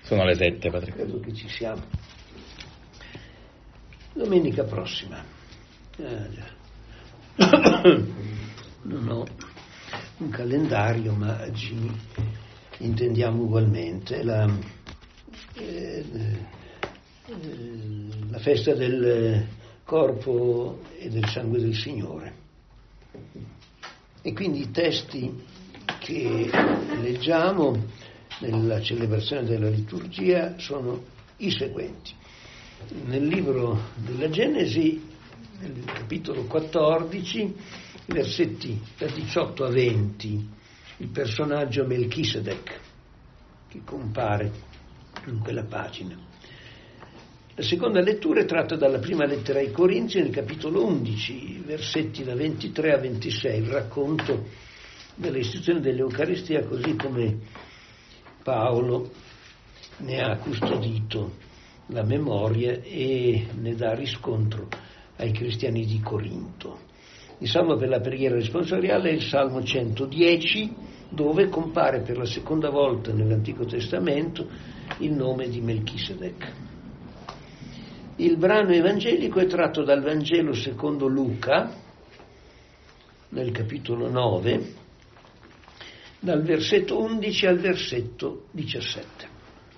Sono le 7, padre. Credo che ci siamo. Domenica prossima. Non ho un calendario, ma ci intendiamo ugualmente. La festa del corpo e del sangue del Signore. E quindi i testi che leggiamo nella celebrazione della liturgia sono i seguenti. Nel libro della Genesi, nel capitolo 14, versetti da 18 a 20, il personaggio Melchisedec che compare in quella pagina. La seconda lettura è tratta dalla prima lettera ai Corinzi, nel capitolo 11, versetti da 23 a 26, il racconto dell'istituzione dell'Eucaristia così come Paolo ne ha custodito la memoria e ne dà riscontro ai cristiani di Corinto. Il salmo per la preghiera responsoriale è il Salmo 110, dove compare per la seconda volta nell'Antico Testamento il nome di Melchisedec. Il brano evangelico è tratto dal Vangelo secondo Luca, nel capitolo 9, dal versetto 11 al versetto 17.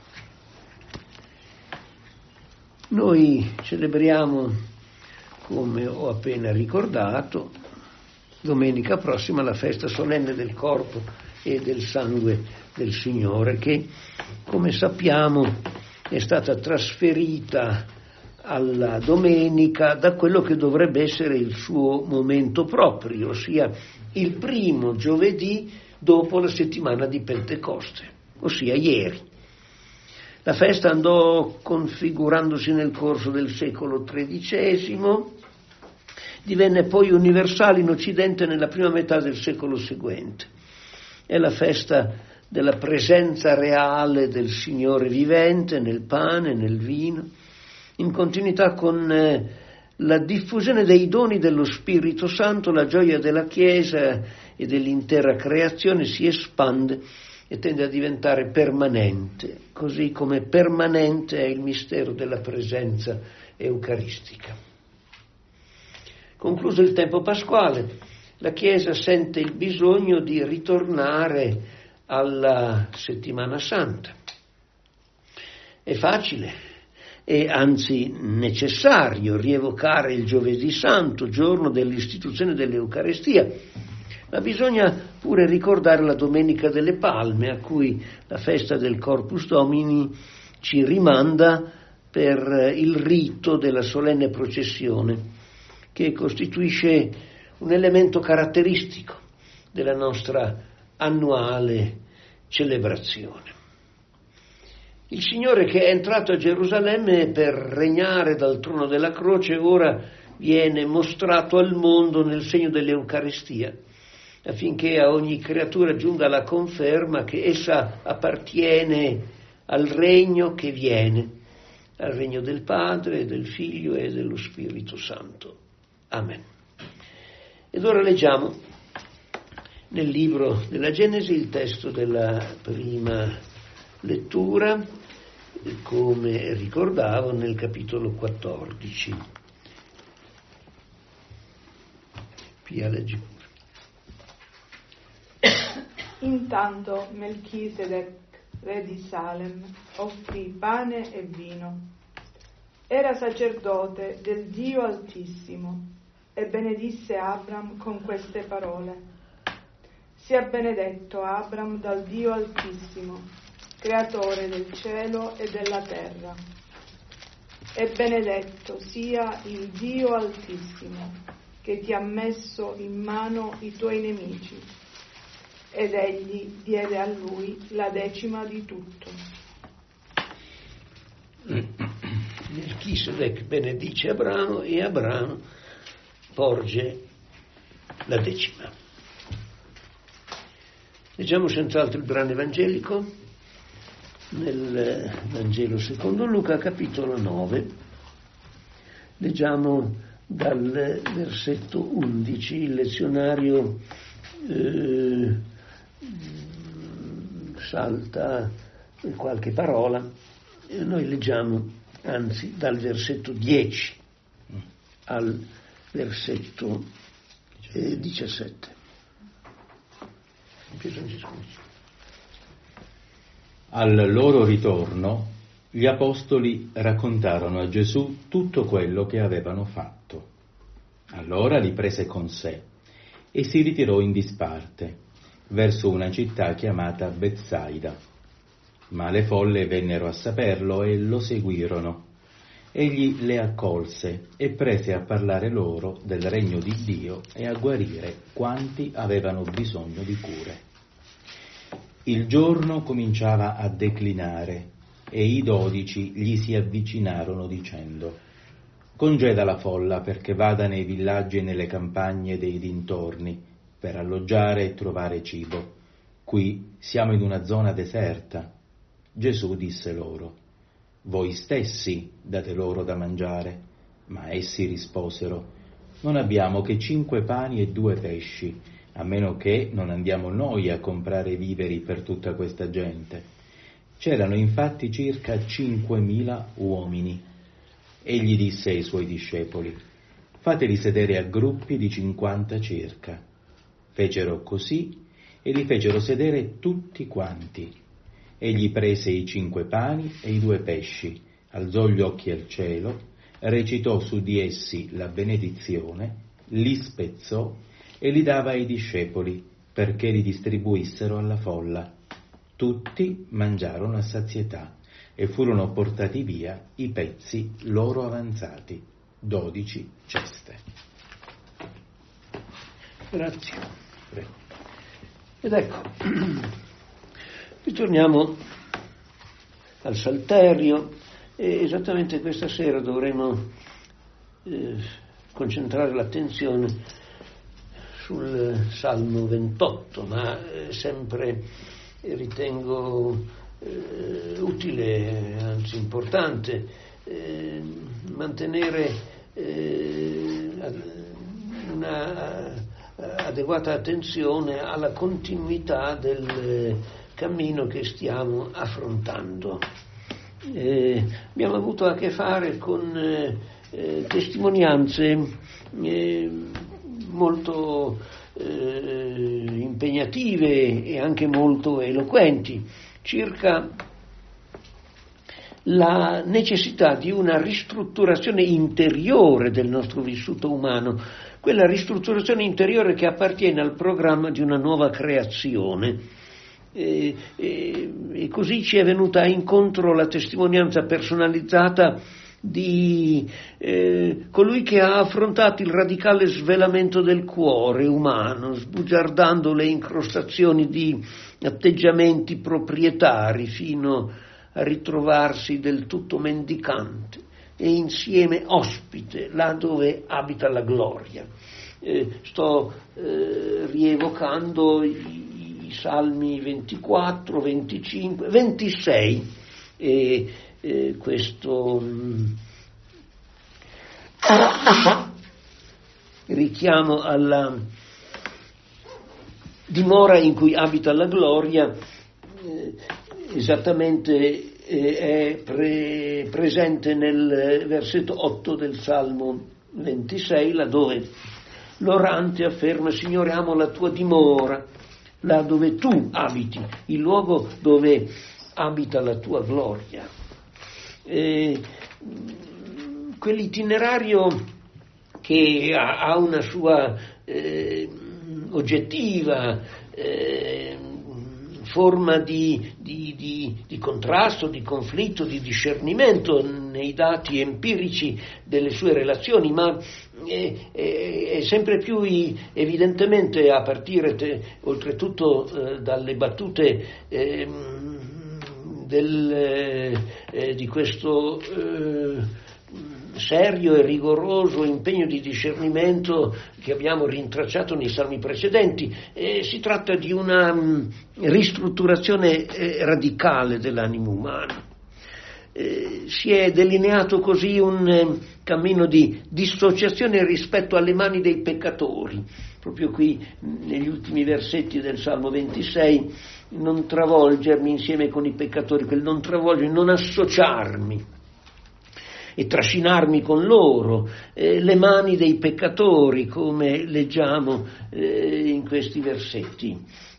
Noi celebriamo, come ho appena ricordato, domenica prossima la festa solenne del corpo e del sangue del Signore, che, come sappiamo, è stata trasferita alla domenica da quello che dovrebbe essere il suo momento proprio, ossia il primo giovedì dopo la settimana di Pentecoste, ossia ieri. La festa andò configurandosi nel corso del secolo XIII, divenne poi universale in Occidente nella prima metà del secolo seguente. È la festa della presenza reale del Signore vivente nel pane, nel vino, in continuità con la diffusione dei doni dello Spirito Santo. La gioia della Chiesa e dell'intera creazione si espande e tende a diventare permanente, così come permanente è il mistero della presenza eucaristica. Concluso il tempo pasquale, la Chiesa sente il bisogno di ritornare alla Settimana Santa. È facile e anzi necessario rievocare il Giovedì Santo, giorno dell'istituzione dell'Eucaristia, ma bisogna pure ricordare la Domenica delle Palme, a cui la festa del Corpus Domini ci rimanda per il rito della solenne processione, che costituisce un elemento caratteristico della nostra annuale celebrazione. Il Signore, che è entrato a Gerusalemme per regnare dal trono della croce, ora viene mostrato al mondo nel segno dell'Eucaristia, affinché a ogni creatura giunga la conferma che essa appartiene al regno che viene, al regno del Padre, del Figlio e dello Spirito Santo. Amen. Ed ora leggiamo nel libro della Genesi il testo della prima lettura, come ricordavo, nel capitolo 14. Pia, leggi pure. Intanto Melchisedec, re di Salem, offrì pane e vino. Era sacerdote del Dio Altissimo e benedisse Abram con queste parole: sia benedetto Abram dal Dio Altissimo, creatore del cielo e della terra. E benedetto sia il Dio Altissimo, che ti ha messo in mano i tuoi nemici. Ed egli diede a lui la decima di tutto. Melchisedec benedice Abramo e Abramo porge la decima. Leggiamo senz'altro il brano evangelico nel Vangelo secondo Luca, capitolo 9. Leggiamo dal versetto 11, il lezionario salta qualche parola. Noi leggiamo anzi dal versetto 10 al versetto 17. Al loro ritorno, gli apostoli raccontarono a Gesù tutto quello che avevano fatto. Allora li prese con sé e si ritirò in disparte, verso una città chiamata Betsaida. Ma le folle vennero a saperlo e lo seguirono. Egli le accolse e prese a parlare loro del regno di Dio e a guarire quanti avevano bisogno di cure. Il giorno cominciava a declinare e i 12 gli si avvicinarono dicendo: «Congeda la folla perché vada nei villaggi e nelle campagne dei dintorni per alloggiare e trovare cibo. Qui siamo in una zona deserta». Gesù disse loro: «Voi stessi date loro da mangiare». Ma essi risposero: «Non abbiamo che 5 pani e 2 pesci, a meno che non andiamo noi a comprare viveri per tutta questa gente». C'erano infatti circa 5.000 uomini. Egli disse ai suoi discepoli: «Fateli sedere a gruppi di 50 circa». Fecero così e li fecero sedere tutti quanti. Egli prese i 5 pani e i 2 pesci, alzò gli occhi al cielo, recitò su di essi la benedizione, li spezzò e li dava ai discepoli perché li distribuissero alla folla. Tutti mangiarono a sazietà e furono portati via i pezzi loro avanzati, 12 ceste. Grazie. Prego. Ed ecco, ritorniamo al Salterio e esattamente questa sera dovremo concentrare l'attenzione sul Salmo 28, ma sempre ritengo utile, anzi importante, mantenere una adeguata attenzione alla continuità del cammino che stiamo affrontando. Abbiamo avuto a che fare con testimonianze molto impegnative e anche molto eloquenti circa la necessità di una ristrutturazione interiore del nostro vissuto umano, quella ristrutturazione interiore che appartiene al programma di una nuova creazione. E così ci è venuta incontro la testimonianza personalizzata di colui che ha affrontato il radicale svelamento del cuore umano, sbugiardando le incrostazioni di atteggiamenti proprietari fino a ritrovarsi del tutto mendicante e insieme ospite là dove abita la gloria. Sto rievocando i Salmi 24, 25, 26 e questo richiamo alla dimora in cui abita la gloria esattamente è presente nel versetto 8 del Salmo 26, laddove l'orante afferma: Signore, amo la tua dimora, là dove tu abiti, il luogo dove abita la tua gloria. Quell'itinerario che ha una sua oggettiva forma di contrasto, di conflitto, di discernimento nei dati empirici delle sue relazioni, ma è sempre più evidentemente, a partire oltretutto dalle battute di questo serio e rigoroso impegno di discernimento che abbiamo rintracciato nei salmi precedenti. Si tratta di una ristrutturazione radicale dell'animo umano. si è delineato così un cammino di dissociazione rispetto alle mani dei peccatori. Proprio qui, negli ultimi versetti del Salmo 26, non travolgermi insieme con i peccatori, quel non travolgermi, non associarmi e trascinarmi con loro, le mani dei peccatori, come leggiamo in questi versetti.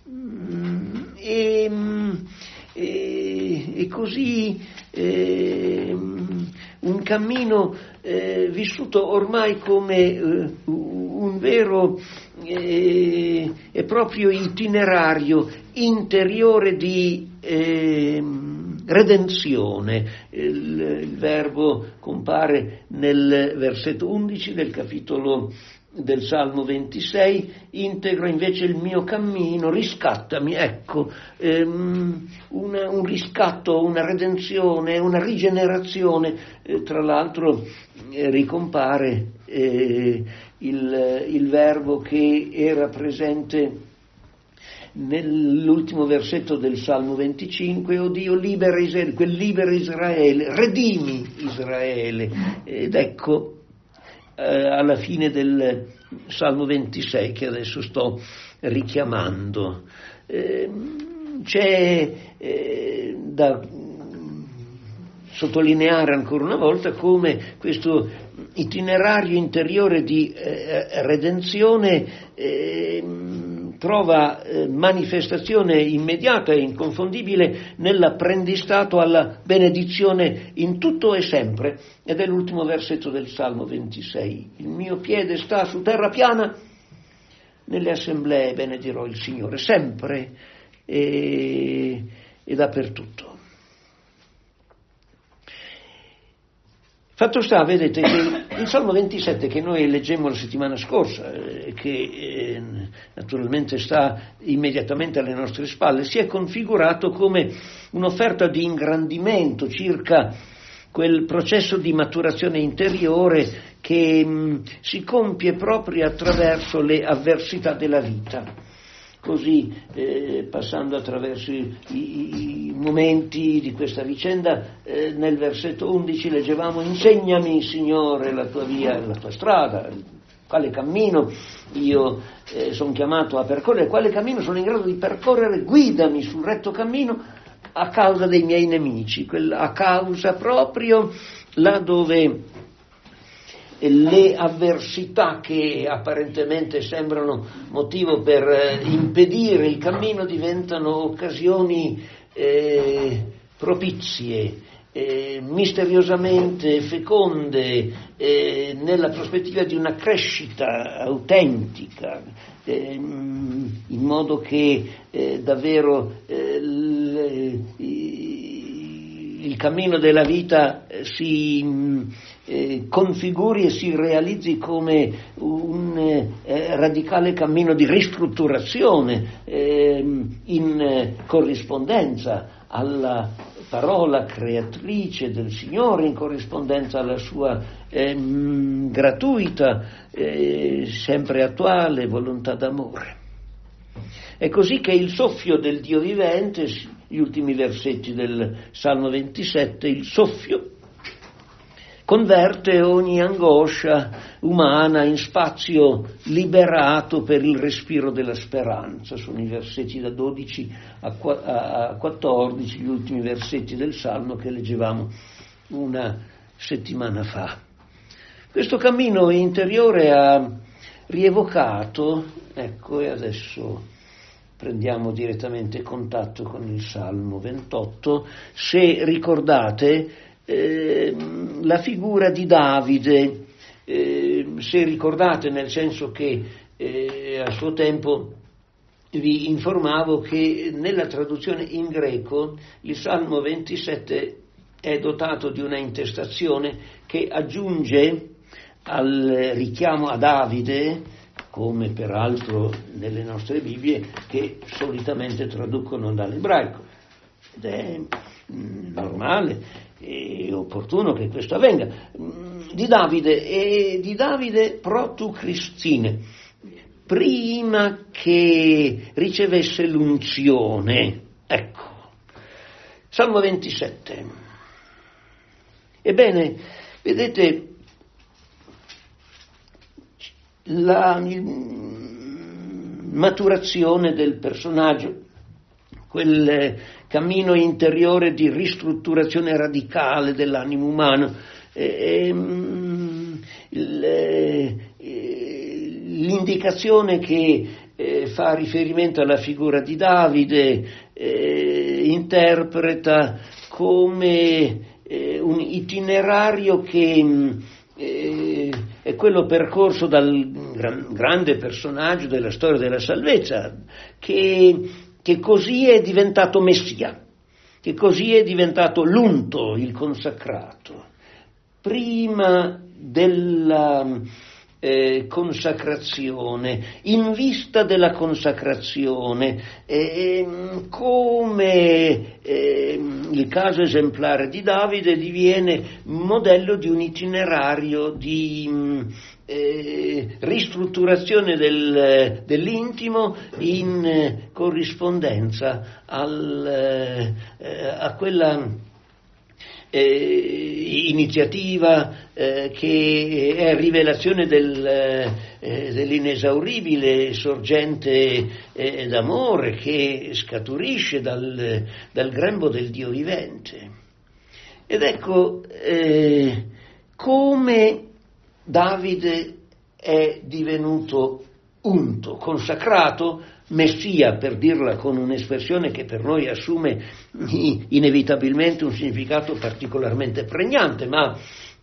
E così un cammino vissuto ormai come un vero e proprio itinerario interiore di redenzione. Il verbo compare nel versetto 11 del capitolo del Salmo 26, integra invece il mio cammino, riscattami, ecco, un riscatto, una redenzione, una rigenerazione. Tra l'altro ricompare il verbo che era presente nell'ultimo versetto del Salmo 25, o Dio libera Israele, quel libera Israele, redimi Israele. Ed ecco, alla fine del Salmo 26 che adesso sto richiamando, c'è da sottolineare ancora una volta come questo itinerario interiore di redenzione trova manifestazione immediata e inconfondibile nell'apprendistato alla benedizione in tutto e sempre, ed è l'ultimo versetto del Salmo 26. Il mio piede sta su terra piana, nelle assemblee benedirò il Signore, sempre e dappertutto. Fatto sta, vedete, che il Salmo 27 che noi leggemmo la settimana scorsa, che naturalmente sta immediatamente alle nostre spalle, si è configurato come un'offerta di ingrandimento circa quel processo di maturazione interiore che si compie proprio attraverso le avversità della vita. Così, passando attraverso i momenti di questa vicenda, nel versetto 11 leggevamo: insegnami, Signore, la tua via, la tua strada, quale cammino io sono chiamato a percorrere, quale cammino sono in grado di percorrere, guidami sul retto cammino a causa dei miei nemici, a causa proprio là dove le avversità che apparentemente sembrano motivo per impedire il cammino diventano occasioni propizie, misteriosamente feconde, nella prospettiva di una crescita autentica, in modo che davvero il cammino della vita si configuri e si realizzi come un radicale cammino di ristrutturazione in corrispondenza alla parola creatrice del Signore, in corrispondenza alla sua gratuita, sempre attuale volontà d'amore. È così che il soffio del Dio vivente, gli ultimi versetti del Salmo 27, il soffio converte ogni angoscia umana in spazio liberato per il respiro della speranza. Sono i versetti da 12 a 14, gli ultimi versetti del Salmo che leggevamo una settimana fa. Questo cammino interiore ha rievocato, ecco, e adesso prendiamo direttamente contatto con il Salmo 28, se ricordate, la figura di Davide, se ricordate, nel senso che a suo tempo vi informavo che nella traduzione in greco il Salmo 27 è dotato di una intestazione che aggiunge al richiamo a Davide, come peraltro nelle nostre Bibbie che solitamente traducono dall'ebraico, ed è normale e opportuno che questo avvenga, di Davide pro tu Cristine, prima che ricevesse l'unzione. Ecco, Salmo 27. Ebbene, vedete, la maturazione del personaggio, quel cammino interiore di ristrutturazione radicale dell'animo umano, l'indicazione che fa riferimento alla figura di Davide interpreta come un itinerario che è quello percorso dal grande personaggio della storia della salvezza, che così è diventato Messia, che così è diventato l'unto, il consacrato. Prima della consacrazione, in vista della consacrazione, come il caso esemplare di Davide diviene modello di un itinerario di ristrutturazione dell'intimo in corrispondenza a quella iniziativa che è rivelazione dell'inesauribile sorgente d'amore che scaturisce dal grembo del Dio vivente. Ed ecco come Davide è divenuto unto, consacrato, Messia, per dirla con un'espressione che per noi assume inevitabilmente un significato particolarmente pregnante, ma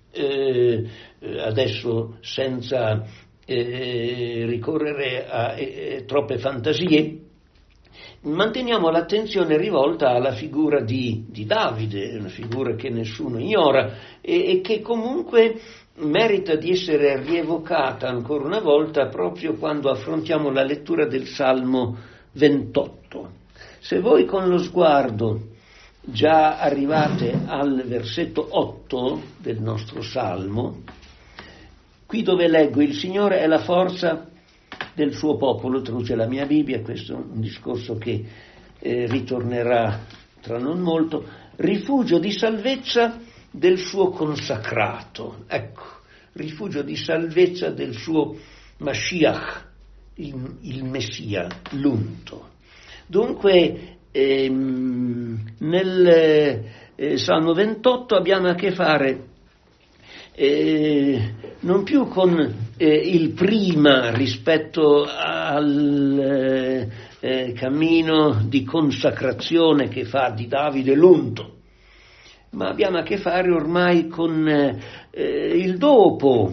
adesso senza ricorrere a troppe fantasie, manteniamo l'attenzione rivolta alla figura di Davide, una figura che nessuno ignora e che comunque merita di essere rievocata ancora una volta proprio quando affrontiamo la lettura del Salmo 28. Se voi con lo sguardo già arrivate al versetto 8 del nostro Salmo, qui dove leggo: il Signore è la forza del suo popolo, traduce la mia Bibbia, questo è un discorso che ritornerà tra non molto, rifugio di salvezza del suo consacrato, ecco, rifugio di salvezza del suo Mashiach, il Messia, l'unto. Dunque nel Salmo 28 abbiamo a che fare non più con il prima rispetto al cammino di consacrazione che fa di Davide l'unto, ma abbiamo a che fare ormai con il dopo,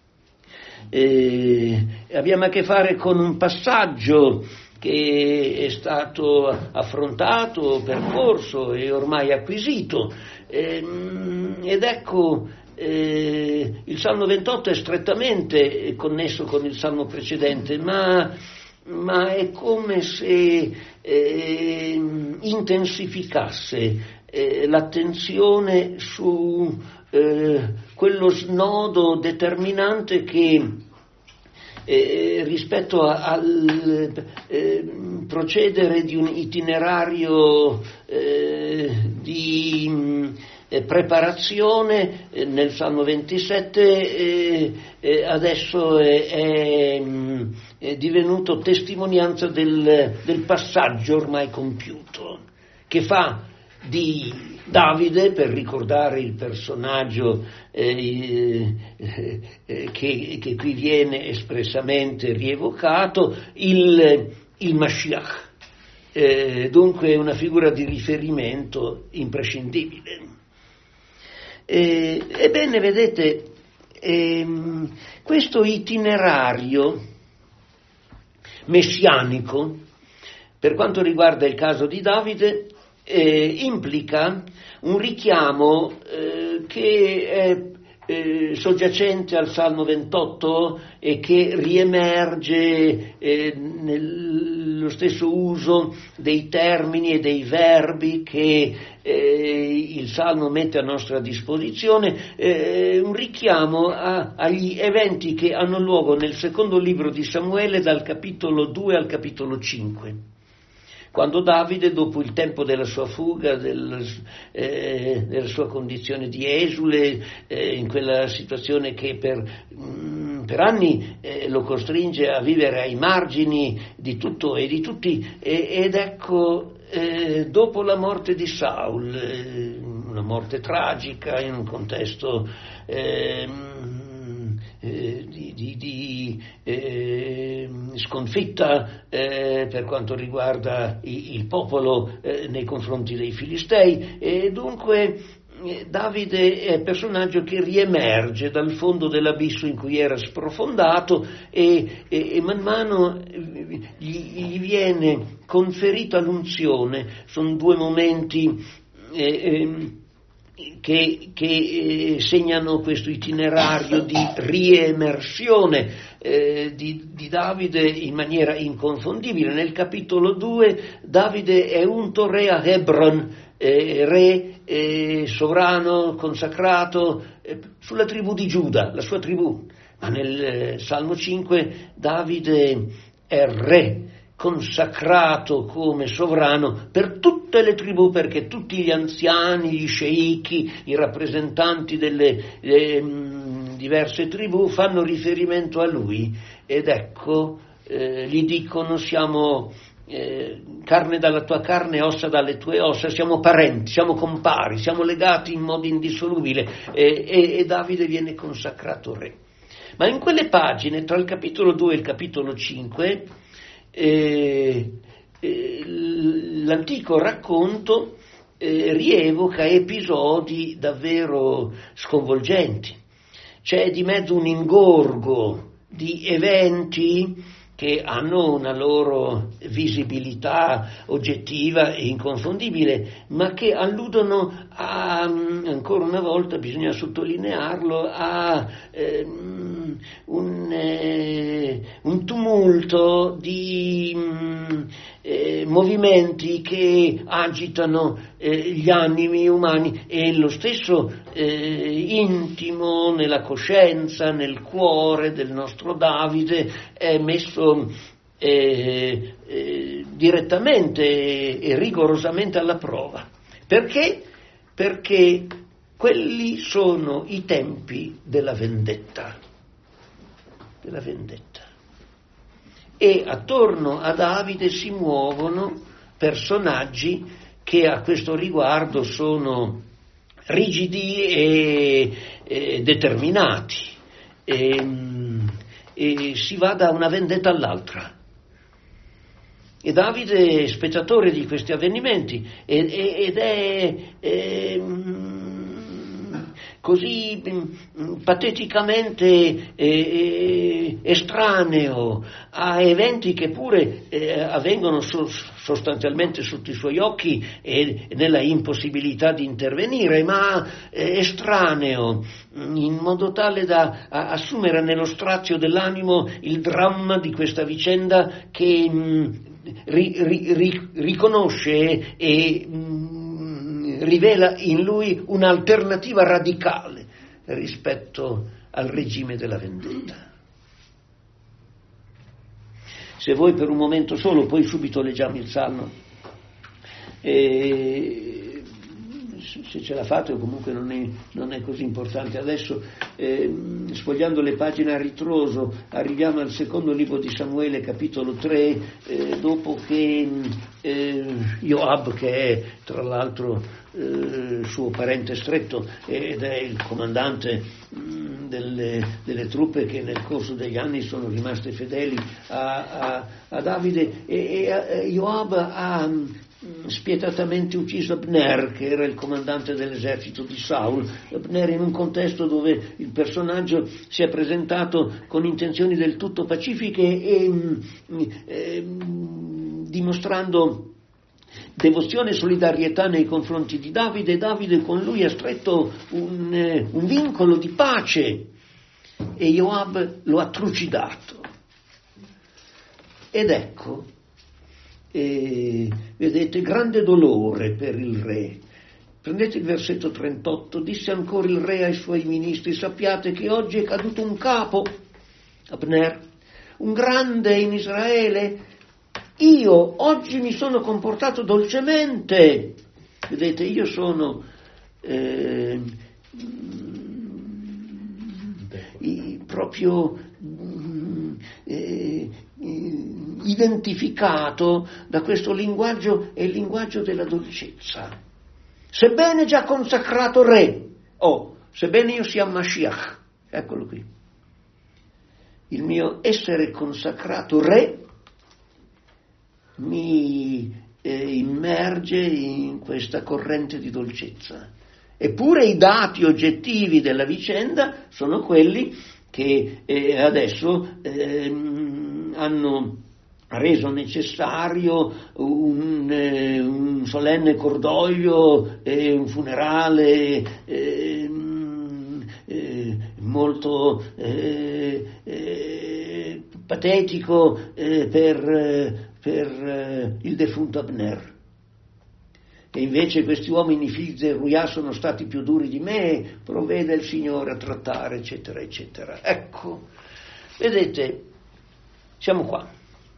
abbiamo a che fare con un passaggio che è stato affrontato, percorso e ormai acquisito, ed ecco il Salmo 28 è strettamente connesso con il Salmo precedente, ma è come se intensificasse l'attenzione su quello snodo determinante che rispetto al procedere di un itinerario di preparazione nel Salmo 27 adesso è divenuto testimonianza del passaggio ormai compiuto, che fa di Davide, per ricordare il personaggio che qui viene espressamente rievocato, il Mashiach, dunque una figura di riferimento imprescindibile. Ebbene, vedete, questo itinerario messianico, per quanto riguarda il caso di Davide, implica un richiamo che è soggiacente al Salmo 28 e che riemerge nello stesso uso dei termini e dei verbi che il Salmo mette a nostra disposizione, un richiamo agli eventi che hanno luogo nel secondo libro di Samuele dal capitolo 2 al capitolo 5. Quando Davide, dopo il tempo della sua fuga, della sua condizione di esule, in quella situazione che per anni lo costringe a vivere ai margini di tutto e di tutti, ed ecco, dopo la morte di Saul, una morte tragica in un contesto di sconfitta per quanto riguarda il popolo nei confronti dei Filistei, e dunque Davide è un personaggio che riemerge dal fondo dell'abisso in cui era sprofondato, e man mano gli viene conferita l'unzione. Sono due momenti che segnano questo itinerario di riemersione di Davide in maniera inconfondibile. Nel capitolo 2 Davide è unto re a Hebron, re sovrano, consacrato sulla tribù di Giuda, la sua tribù, ma nel Salmo 5 Davide è re, consacrato come sovrano per tutte le tribù, perché tutti gli anziani, gli sceicchi, i rappresentanti delle diverse tribù fanno riferimento a lui, ed ecco, gli dicono: siamo carne dalla tua carne, ossa dalle tue ossa, siamo parenti, siamo compari, siamo legati in modo indissolubile, e Davide viene consacrato re. Ma in quelle pagine, tra il capitolo 2 e il capitolo 5, l'antico racconto rievoca episodi davvero sconvolgenti. C'è di mezzo un ingorgo di eventi che hanno una loro visibilità oggettiva e inconfondibile, ma che alludono a, ancora una volta bisogna sottolinearlo, a un tumulto di movimenti che agitano gli animi umani, e lo stesso intimo nella coscienza, nel cuore del nostro Davide è messo direttamente e rigorosamente alla prova. Perché? Perché quelli sono i tempi della vendetta. E attorno a Davide si muovono personaggi che a questo riguardo sono rigidi e determinati, e si va da una vendetta all'altra. E Davide è spettatore di questi avvenimenti ed è così pateticamente estraneo a eventi che pure avvengono sostanzialmente sotto i suoi occhi e nella impossibilità di intervenire, ma estraneo in modo tale da assumere nello strazio dell'animo il dramma di questa vicenda, che riconosce e rivela in lui un'alternativa radicale rispetto al regime della vendetta. Se voi per un momento solo, poi subito leggiamo il Salmo, se ce la fate, o comunque non è così importante adesso, sfogliando le pagine a ritroso arriviamo al secondo libro di Samuele, capitolo 3, dopo che Joab, che è tra l'altro suo parente stretto ed è il comandante delle truppe che nel corso degli anni sono rimaste fedeli a Davide, e Joab ha spietatamente ucciso Abner, che era il comandante dell'esercito di Saul. Abner in un contesto dove il personaggio si è presentato con intenzioni del tutto pacifiche e dimostrando devozione e solidarietà nei confronti di Davide. Davide con lui ha stretto un vincolo di pace e Joab lo ha trucidato. Ed ecco, vedete, grande dolore per il re. Prendete il versetto 38, disse ancora il re ai suoi ministri: sappiate che oggi è caduto un capo, Abner, un grande in Israele, io oggi mi sono comportato dolcemente. Vedete, io sono proprio identificato da questo linguaggio, è il linguaggio della dolcezza. Sebbene già consacrato re, sebbene io sia Mashiach, eccolo qui, il mio essere consacrato re mi immerge in questa corrente di dolcezza. Eppure i dati oggettivi della vicenda sono quelli che adesso hanno reso necessario un solenne cordoglio e un funerale molto patetico per il defunto Abner. E invece questi uomini figli del Ruia sono stati più duri di me, provvede il Signore a trattare, eccetera, eccetera. Ecco, vedete, siamo qua.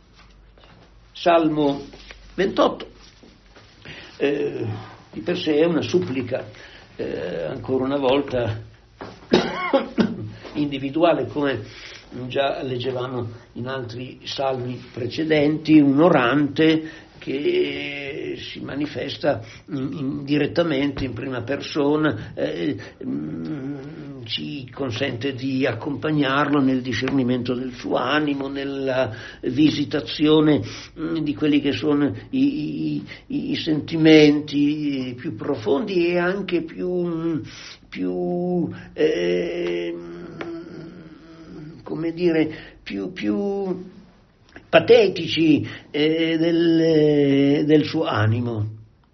Salmo 28, di per sé è una supplica, ancora una volta individuale, come già leggevamo in altri salmi precedenti, un orante che si manifesta direttamente in prima persona, ci consente di accompagnarlo nel discernimento del suo animo, nella visitazione di quelli che sono i sentimenti più profondi e anche più come dire, più patetici del suo animo.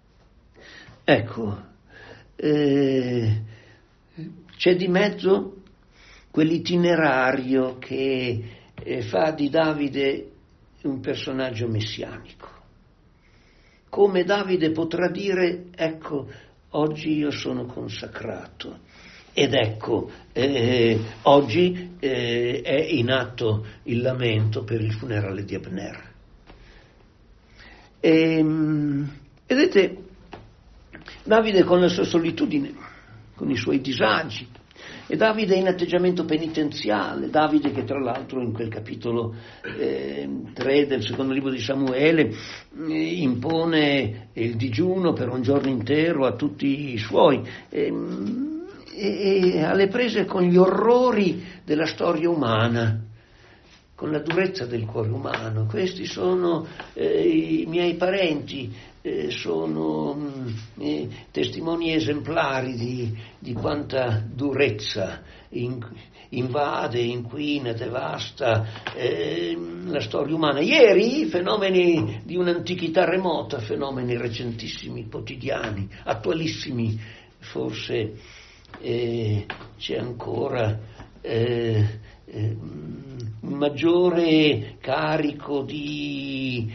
Ecco, c'è di mezzo quell'itinerario che fa di Davide un personaggio messianico. Come Davide potrà dire, ecco, oggi io sono consacrato. Ed ecco, oggi è in atto il lamento per il funerale di Abner. Vedete, Davide con la sua solitudine, con i suoi disagi, e Davide in atteggiamento penitenziale, Davide che tra l'altro in quel capitolo 3 del secondo libro di Samuele impone il digiuno per un giorno intero a tutti i suoi, e alle prese con gli orrori della storia umana, con la durezza del cuore umano. Questi sono i miei parenti, sono testimoni esemplari di quanta durezza invade, inquina, devasta la storia umana. Ieri fenomeni di un'antichità remota, fenomeni recentissimi, quotidiani, attualissimi, forse c'è ancora un maggiore carico di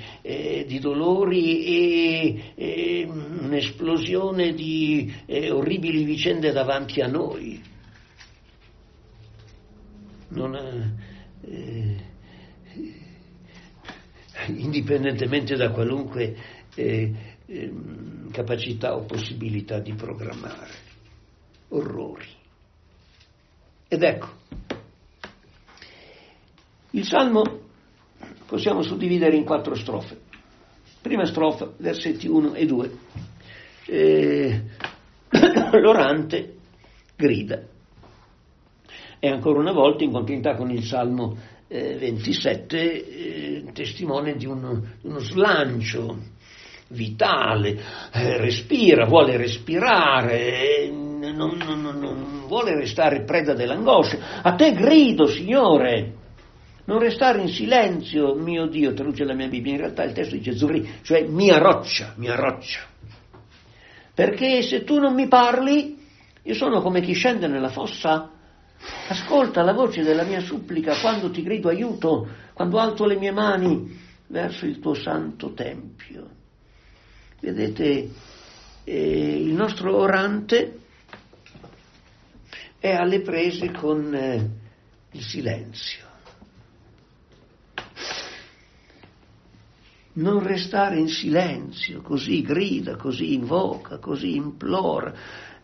dolori e un'esplosione di orribili vicende davanti a noi. Indipendentemente da qualunque capacità o possibilità di programmare. Orrori. Ed ecco, il Salmo possiamo suddividere in 4 strofe. Prima strofa, versetti 1 e 2. L'orante grida. E ancora una volta, in continuità con il Salmo 27, testimone di uno slancio vitale, respira, vuole respirare, non vuole restare preda dell'angoscia. A te grido, Signore, non restare in silenzio, mio Dio, traduce la mia Bibbia, in realtà il testo dice Zurri, cioè mia roccia, perché se tu non mi parli, io sono come chi scende nella fossa. Ascolta la voce della mia supplica quando ti grido aiuto, quando alzo le mie mani verso il tuo santo tempio. Vedete, il nostro orante è alle prese con il silenzio. non restare in silenzio, così grida, così invoca, così implora.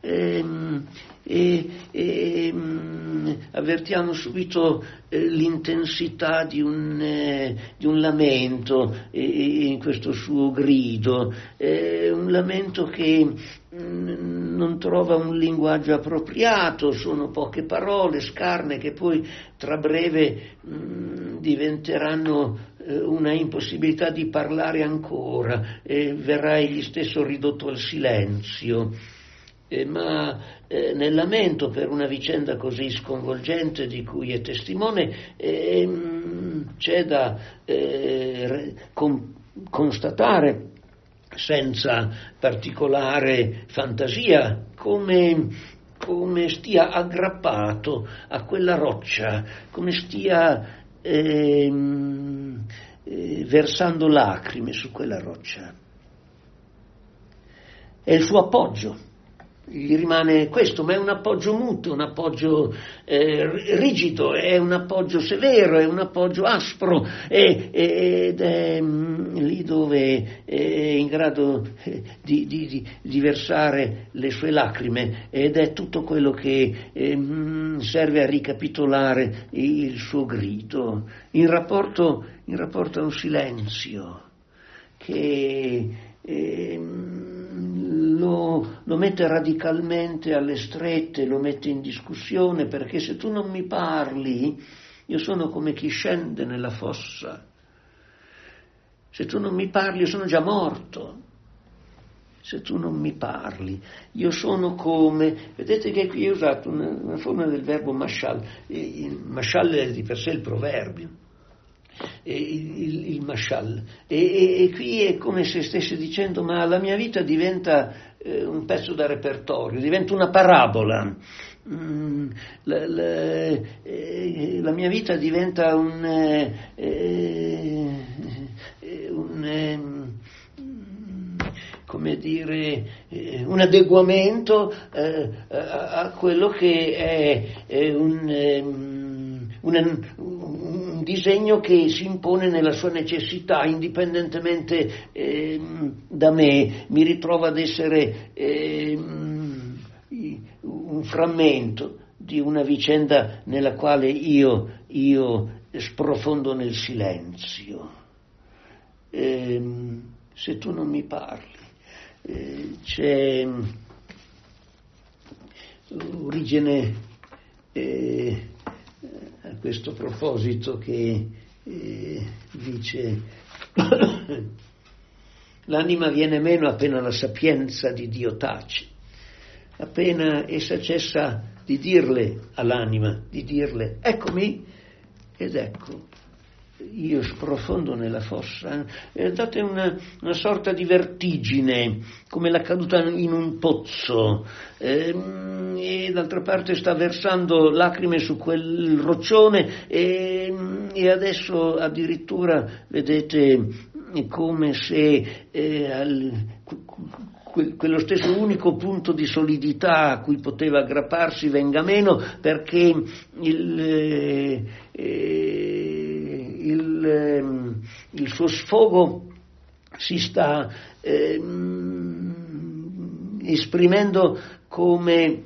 Avvertiamo subito l'intensità di un lamento in questo suo grido, un lamento che non trova un linguaggio appropriato, sono poche parole scarne che poi tra breve diventeranno una impossibilità di parlare ancora, verrà egli stesso ridotto al silenzio. Ma nel lamento per una vicenda così sconvolgente di cui è testimone c'è da constatare senza particolare fantasia come stia aggrappato a quella roccia, come stia versando lacrime su quella roccia. È il suo appoggio. Gli rimane questo, ma è un appoggio muto, un appoggio rigido, è un appoggio severo, è un appoggio aspro, ed è lì dove è in grado di versare le sue lacrime, ed è tutto quello che serve a ricapitolare il suo grido in rapporto a un silenzio che lo mette radicalmente alle strette, lo mette in discussione, perché se tu non mi parli, io sono come chi scende nella fossa. Se tu non mi parli, io sono già morto. Se tu non mi parli, io sono come... Vedete che qui ho usato una forma del verbo mashal. Il mashal è di per sé il proverbio. Il mashal, e qui è come se stesse dicendo: ma la mia vita diventa un pezzo da repertorio, diventa una parabola, la mia vita diventa come dire, un adeguamento a quello che è un disegno che si impone nella sua necessità, indipendentemente da me. Mi ritrovo ad essere un frammento di una vicenda nella quale io sprofondo nel silenzio. Se tu non mi parli, c'è Origene a questo proposito che dice: l'anima viene meno appena la sapienza di Dio tace, appena essa cessa di dirle all'anima, di dirle eccomi, ed ecco io sprofondo nella fossa. Date una sorta di vertigine, come la caduta in un pozzo, e d'altra parte sta versando lacrime su quel roccione, e adesso addirittura vedete come se quello stesso unico punto di solidità a cui poteva aggrapparsi venga meno, perché il suo sfogo si sta esprimendo come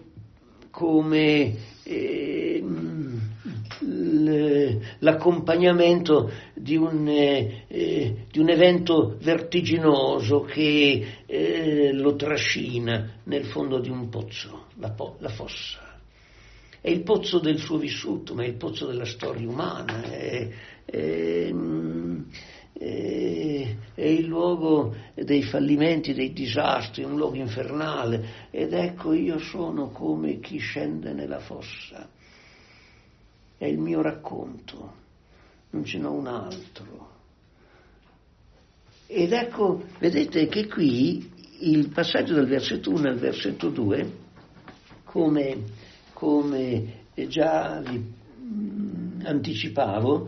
l'accompagnamento di un evento vertiginoso che lo trascina nel fondo di un pozzo, la fossa. È il pozzo del suo vissuto, ma è il pozzo della storia umana, è il luogo dei fallimenti, dei disastri, un luogo infernale. Ed ecco, io sono come chi scende nella fossa. È il mio racconto, non ce n'ho un altro. Ed ecco, vedete che qui il passaggio dal versetto 1 al versetto 2, come già vi anticipavo,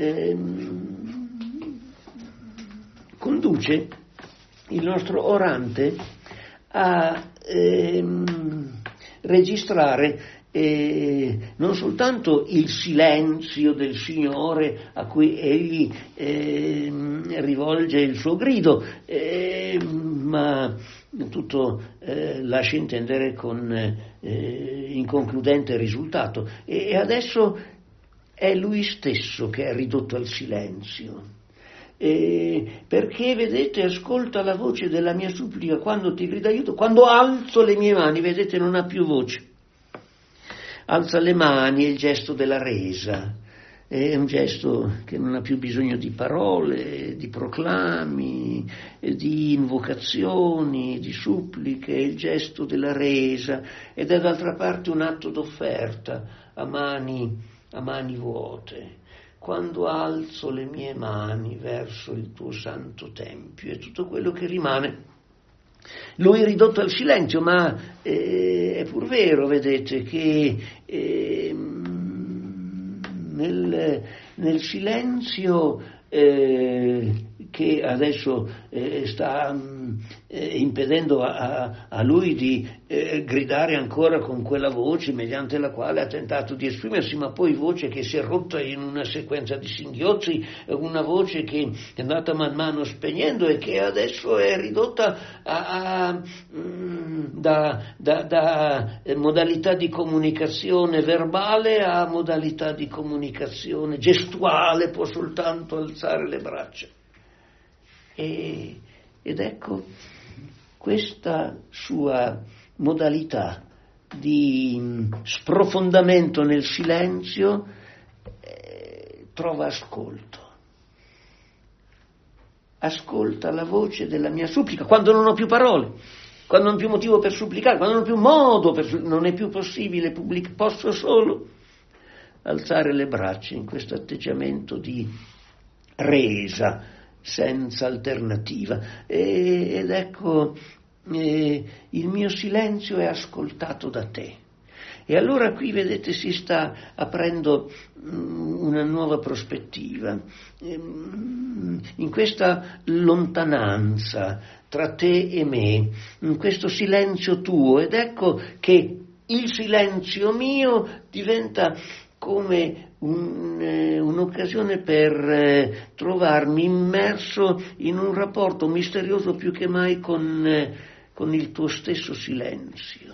conduce il nostro orante a registrare non soltanto il silenzio del Signore a cui egli rivolge il suo grido, ma tutto lascia intendere con inconcludente risultato. E adesso è lui stesso che è ridotto al silenzio. Perché, vedete, ascolta la voce della mia supplica quando ti grida aiuto, quando alzo le mie mani, vedete, non ha più voce. Alza le mani, è il gesto della resa, è un gesto che non ha più bisogno di parole, di proclami, di invocazioni, di suppliche, è il gesto della resa ed è d'altra parte un atto d'offerta a mani vuote. Quando alzo le mie mani verso il tuo santo tempio, è tutto quello che rimane. Lui è ridotto al silenzio, ma è pur vero, vedete, che nel silenzio che adesso sta impedendo a lui di gridare ancora con quella voce mediante la quale ha tentato di esprimersi, ma poi voce che si è rotta in una sequenza di singhiozzi, una voce che è andata man mano spegnendo e che adesso è ridotta da modalità di comunicazione verbale a modalità di comunicazione gestuale, può soltanto alzare le braccia. Ed ecco, questa sua modalità di sprofondamento nel silenzio trova ascolto. Ascolta la voce della mia supplica quando non ho più parole, quando non ho più motivo per supplicare, quando non ho più modo, non è più possibile posso solo alzare le braccia in questo atteggiamento di resa senza alternativa. Ed ecco, il mio silenzio è ascoltato da te. E allora qui, vedete, si sta aprendo una nuova prospettiva. In questa lontananza tra te e me, in questo silenzio tuo, ed ecco che il silenzio mio diventa come un'occasione per trovarmi immerso in un rapporto misterioso più che mai con il tuo stesso silenzio.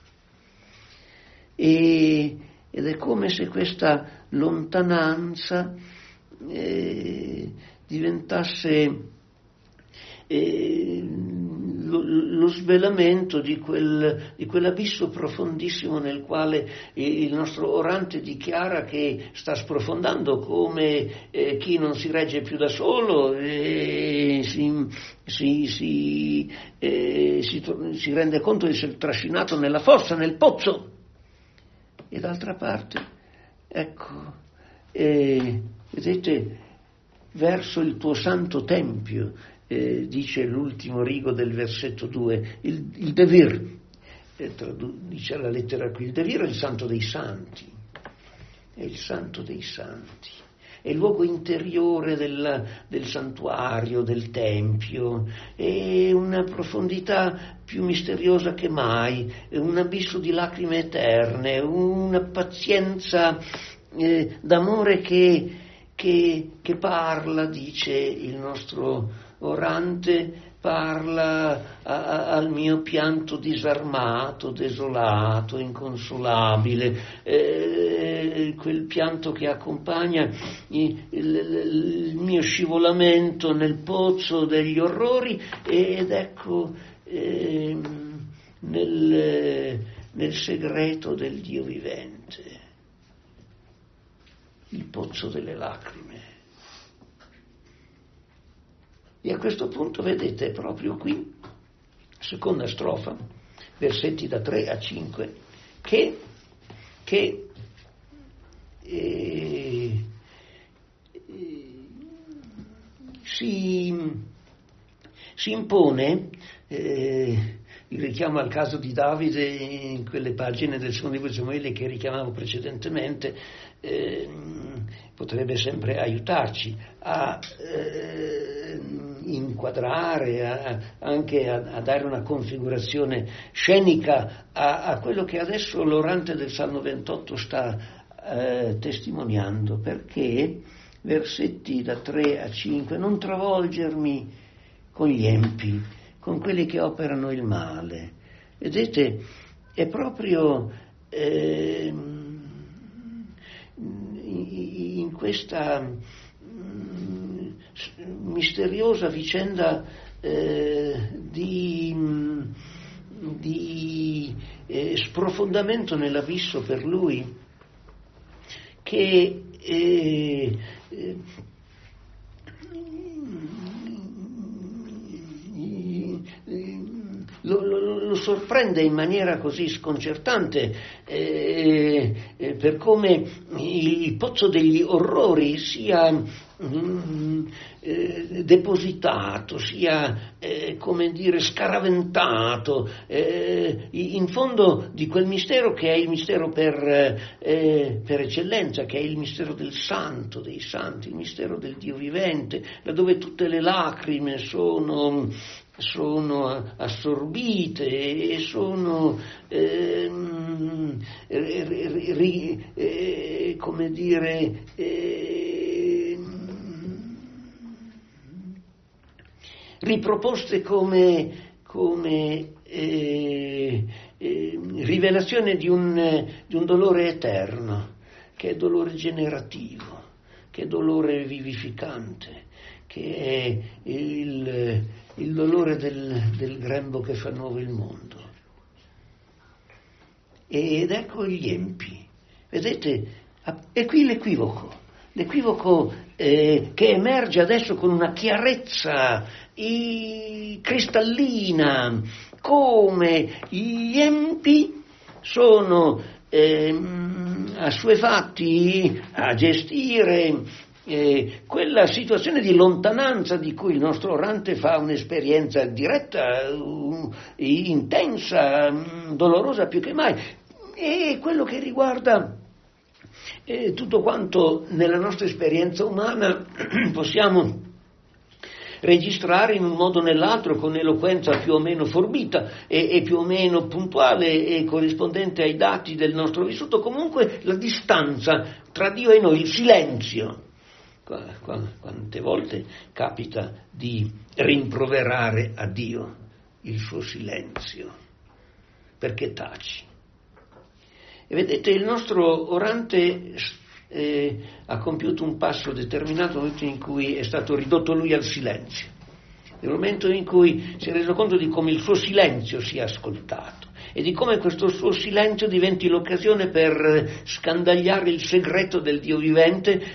Ed è come se questa lontananza diventasse lo svelamento di quell'abisso profondissimo nel quale il nostro orante dichiara che sta sprofondando come chi non si regge più da solo si rende conto di essere trascinato nella fossa, nel pozzo. E d'altra parte, ecco, vedete, verso il tuo santo tempio, dice l'ultimo rigo del versetto 2, il Devir, dice la lettera qui, il Devir è il santo dei santi, è il santo dei santi, è il luogo interiore del santuario, del tempio, è una profondità più misteriosa che mai, è un abisso di lacrime eterne, una pazienza d'amore che parla, dice il nostro orante, parla al mio pianto disarmato, desolato, inconsolabile, quel pianto che accompagna il mio scivolamento nel pozzo degli orrori, ed ecco nel segreto del Dio vivente, il pozzo delle lacrime. E a questo punto, vedete, proprio qui, seconda strofa, versetti da 3 a 5, che si impone, il richiamo al caso di Davide in quelle pagine del secondo libro di Samuele che richiamavo precedentemente, potrebbe sempre aiutarci a inquadrare, anche a dare una configurazione scenica a quello che adesso l'orante del Salmo 28 sta testimoniando, perché versetti da 3 a 5: non travolgermi con gli empi, con quelli che operano il male. Vedete, è proprio in questa misteriosa vicenda di sprofondamento nell'abisso per lui che lo sorprende in maniera così sconcertante, per come il pozzo degli orrori sia depositato, sia come dire scaraventato in fondo di quel mistero che è il mistero per eccellenza, che è il mistero del santo, dei santi, il mistero del Dio vivente, laddove tutte le lacrime sono assorbite e sono come dire riproposte come rivelazione di un dolore eterno, che è dolore generativo, che è dolore vivificante, che è il dolore del grembo che fa nuovo il mondo. Ed ecco gli empi. Vedete, è qui l'equivoco che emerge adesso con una chiarezza cristallina, come gli empi sono assuefatti a gestire quella situazione di lontananza di cui il nostro orante fa un'esperienza diretta, intensa, dolorosa più che mai, e quello che riguarda tutto quanto nella nostra esperienza umana possiamo registrare in un modo o nell'altro, con eloquenza più o meno forbita e più o meno puntuale e corrispondente ai dati del nostro vissuto. Comunque la distanza tra Dio e noi, il silenzio. Quante volte capita di rimproverare a Dio il suo silenzio, perché taci? E vedete, il nostro orante ha compiuto un passo determinato nel momento in cui è stato ridotto lui al silenzio, nel momento in cui si è reso conto di come il suo silenzio sia ascoltato e di come questo suo silenzio diventi l'occasione per scandagliare il segreto del Dio vivente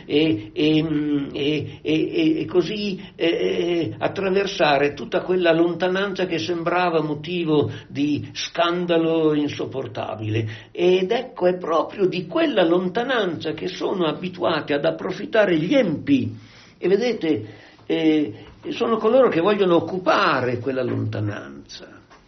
e così attraversare tutta quella lontananza che sembrava motivo di scandalo insopportabile. Ed ecco, è proprio di quella lontananza che sono abituati ad approfittare gli empi. E vedete, sono coloro che vogliono occupare quella lontananza.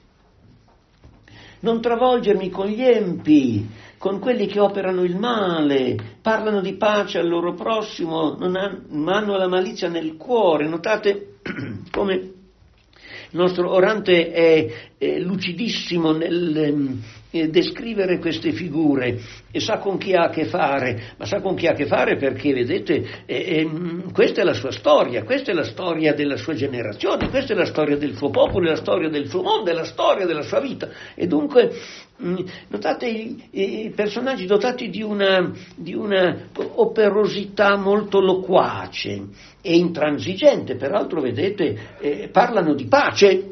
Non travolgermi con gli empi, con quelli che operano il male, parlano di pace al loro prossimo, ma hanno la malizia nel cuore. Notate come il nostro orante è lucidissimo nel descrivere queste figure e sa con chi ha a che fare, ma sa con chi ha a che fare perché, vedete, questa è la sua storia, questa è la storia della sua generazione, questa è la storia del suo popolo, è la storia del suo mondo, è la storia della sua vita. E dunque notate i personaggi dotati di una operosità molto loquace e intransigente, peraltro vedete, parlano di pace.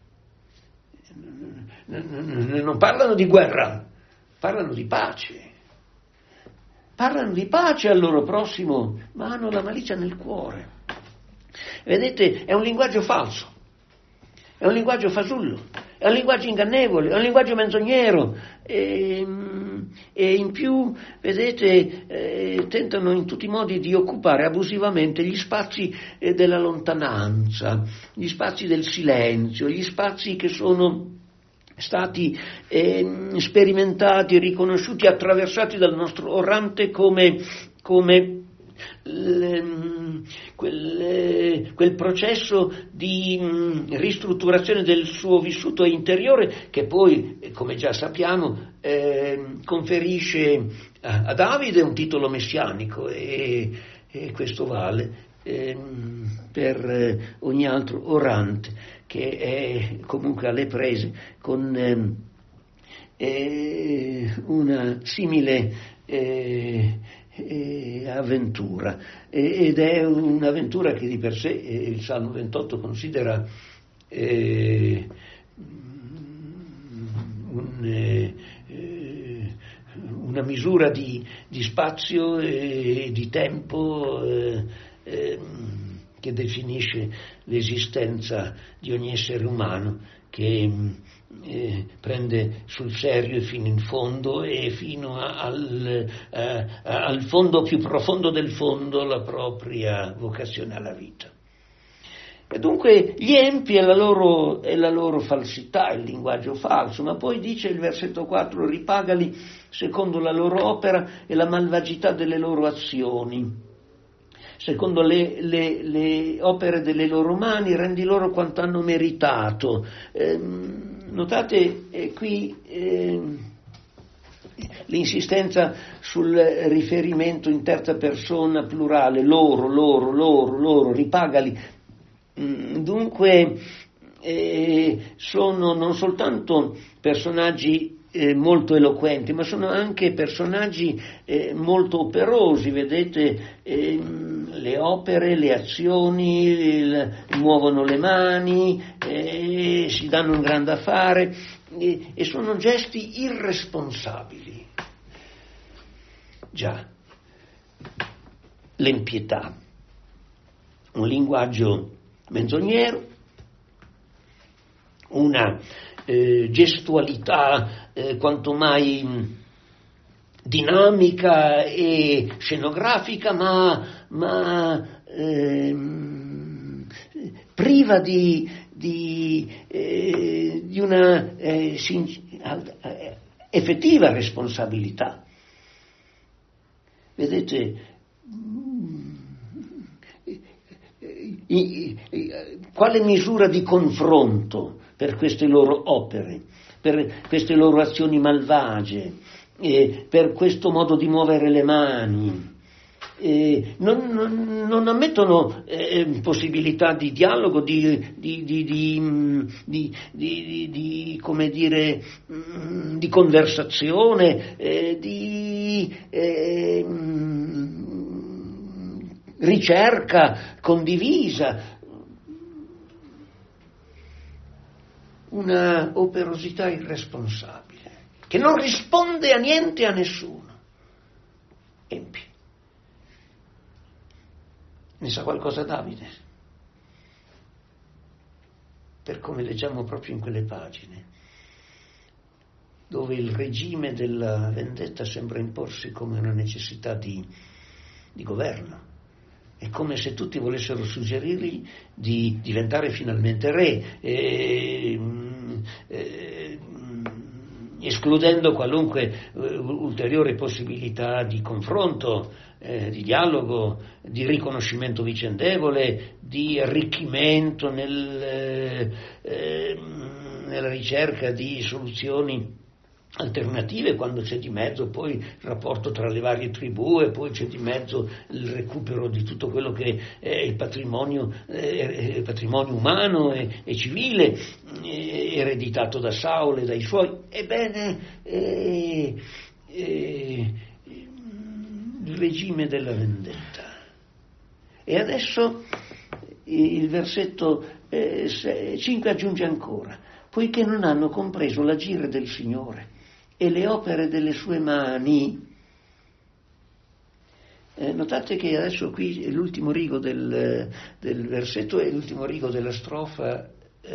Non parlano di guerra, parlano di pace. Parlano di pace al loro prossimo, ma hanno la malizia nel cuore. Vedete, è un linguaggio falso, è un linguaggio fasullo, è un linguaggio ingannevole, è un linguaggio menzognero e in più, vedete, tentano in tutti i modi di occupare abusivamente gli spazi della lontananza, gli spazi del silenzio, gli spazi che sono stati sperimentati, riconosciuti, attraversati dal nostro orante come quel processo di ristrutturazione del suo vissuto interiore che poi, come già sappiamo, conferisce a Davide un titolo messianico e questo vale per ogni altro orante che è comunque alle prese con una simile avventura, ed è un'avventura che di per sé il Salmo 28 considera una misura di spazio e di tempo che definisce l'esistenza di ogni essere umano, che prende sul serio e fino in fondo e fino al fondo più profondo del fondo la propria vocazione alla vita. E dunque gli empi è la loro falsità, il linguaggio falso, ma poi dice il versetto 4: ripagali secondo la loro opera e la malvagità delle loro azioni. Secondo le opere delle loro mani, rendi loro quanto hanno meritato. Notate qui l'insistenza sul riferimento in terza persona plurale, loro, ripagali. Dunque sono non soltanto personaggi molto eloquenti, ma sono anche personaggi molto operosi. Vedete, le opere, le azioni, muovono le mani, si danno un gran da fare, e sono gesti irresponsabili. Già, l'empietà, un linguaggio menzognero, una gestualità quanto mai dinamica e scenografica, ma priva di una effettiva responsabilità. Vedete, quale misura di confronto per queste loro opere, per queste loro azioni malvagie, per questo modo di muovere le mani. Non ammettono possibilità di dialogo, come dire, di conversazione, di ricerca condivisa. Una operosità irresponsabile che non risponde a niente e a nessuno. Empi. Ne sa qualcosa Davide? Per come leggiamo proprio in quelle pagine, dove il regime della vendetta sembra imporsi come una necessità di governo. È come se tutti volessero suggerirgli di diventare finalmente re, escludendo qualunque ulteriore possibilità di confronto, di dialogo, di riconoscimento vicendevole, di arricchimento nella ricerca di soluzioni alternative, quando c'è di mezzo poi il rapporto tra le varie tribù e poi c'è di mezzo il recupero di tutto quello che è il patrimonio umano e civile, ereditato da Saul e dai suoi. Ebbene, il regime della vendetta. E adesso il versetto 5 aggiunge ancora: poiché non hanno compreso l'agire del Signore e le opere delle sue mani. Notate che adesso qui l'ultimo rigo del versetto e l'ultimo rigo della strofa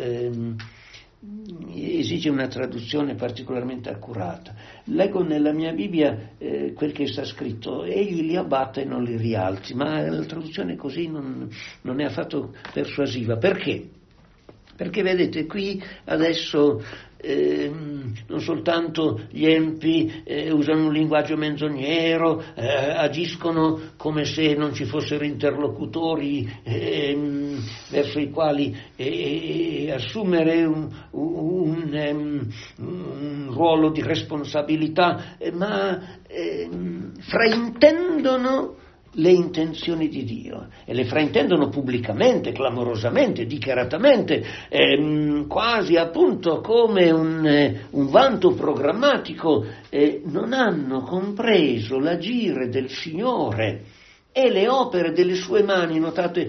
esige una traduzione particolarmente accurata. Leggo nella mia Bibbia quel che sta scritto: egli li abbatta e non li rialzi, ma la traduzione così non è affatto persuasiva. Perché? Perché vedete qui adesso non soltanto gli empi usano un linguaggio menzognero, agiscono come se non ci fossero interlocutori verso i quali assumere un ruolo di responsabilità, ma fraintendono le intenzioni di Dio, e le fraintendono pubblicamente, clamorosamente, dichiaratamente, quasi appunto come un vanto programmatico. Non hanno compreso l'agire del Signore e le opere delle sue mani. Notate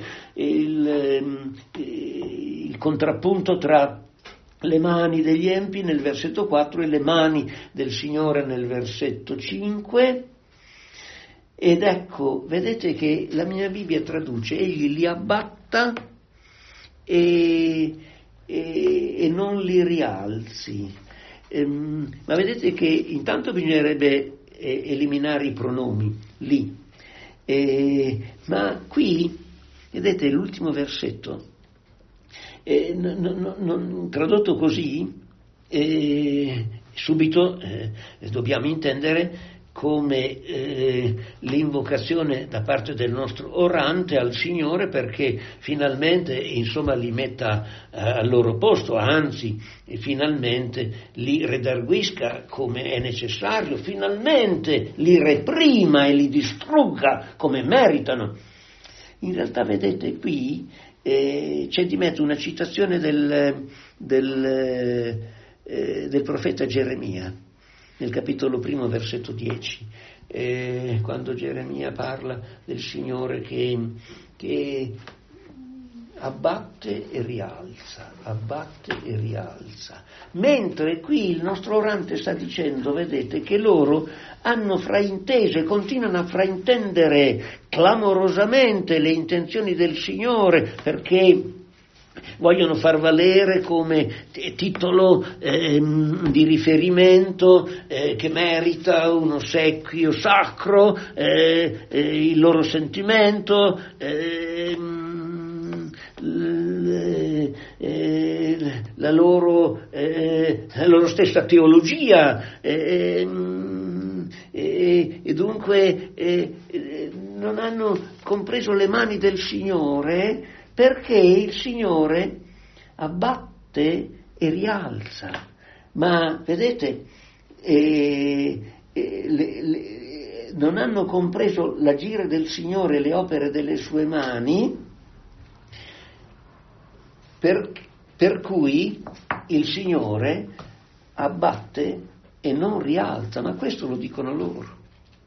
il contrappunto tra le mani degli empi nel versetto 4 e le mani del Signore nel versetto 5. Ed ecco, vedete che la mia Bibbia traduce: egli li abbatta e non li rialzi. Ma vedete che intanto bisognerebbe eliminare i pronomi lì. Ma qui, vedete l'ultimo versetto, tradotto così, subito dobbiamo intendere come l'invocazione da parte del nostro orante al Signore, perché finalmente li metta al loro posto, anzi finalmente li redarguisca come è necessario, finalmente li reprima e li distrugga come meritano. In realtà vedete qui c'è di mezzo una citazione del profeta Geremia, nel capitolo 1, versetto 10, quando Geremia parla del Signore che abbatte e rialza, mentre qui il nostro orante sta dicendo, vedete, che loro hanno frainteso e continuano a fraintendere clamorosamente le intenzioni del Signore, perché vogliono far valere come titolo di riferimento che merita un ossequio sacro il loro sentimento, la loro stessa teologia, e dunque non hanno compreso le mani del Signore, perché il Signore abbatte e rialza. Ma vedete, non hanno compreso l'agire del Signore e le opere delle sue mani, per cui il Signore abbatte e non rialza. Ma questo lo dicono loro.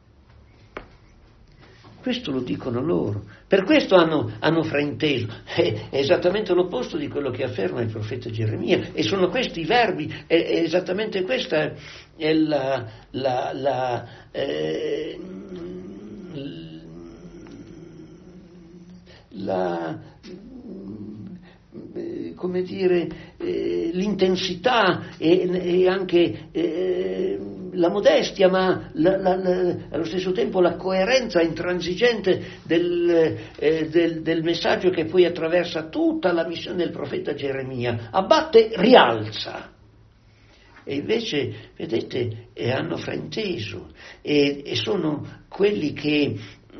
Questo lo dicono loro. Per questo hanno frainteso. È esattamente l'opposto di quello che afferma il profeta Geremia. E sono questi i verbi, è esattamente questa è come dire, l'intensità e anche la modestia, ma allo stesso tempo la coerenza intransigente del messaggio che poi attraversa tutta la missione del profeta Geremia. Abbatte, rialza. E invece, vedete, hanno frainteso e sono quelli che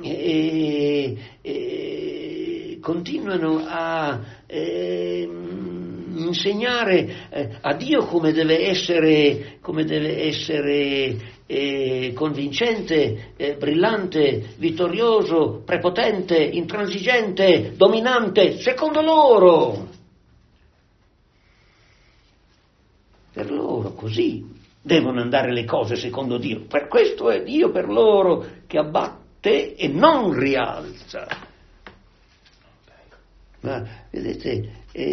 continuano a insegnare a Dio come deve essere convincente, brillante, vittorioso, prepotente, intransigente, dominante, secondo loro. Per loro così devono andare le cose secondo Dio. Per questo è Dio per loro che abbatte e non rialza. Ma vedete,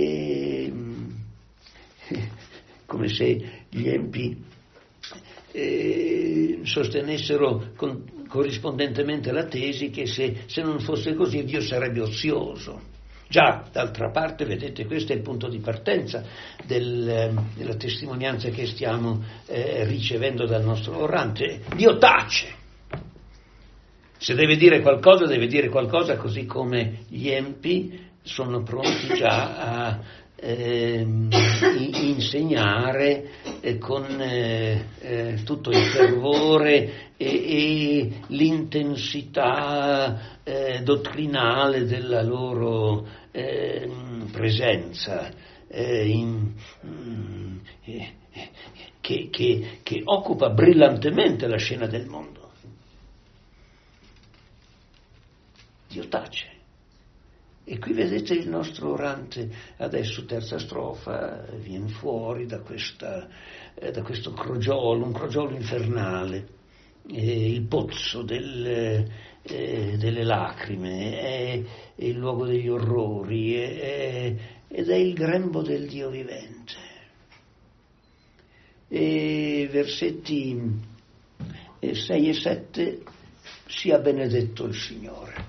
come se gli empi sostenessero corrispondentemente la tesi che se non fosse così Dio sarebbe ozioso. Già, d'altra parte, vedete, questo è il punto di partenza della testimonianza che stiamo ricevendo dal nostro orante. Dio tace. Se deve dire qualcosa, così come gli empi sono pronti già insegnare con tutto il fervore e l'intensità dottrinale della loro presenza, che occupa brillantemente la scena del mondo. Dio tace. E qui vedete il nostro orante, adesso terza strofa, viene fuori da questo crogiolo, un crogiolo infernale, il pozzo delle lacrime, è il luogo degli orrori, ed è il grembo del Dio vivente. E versetti 6 e 7, sia benedetto il Signore.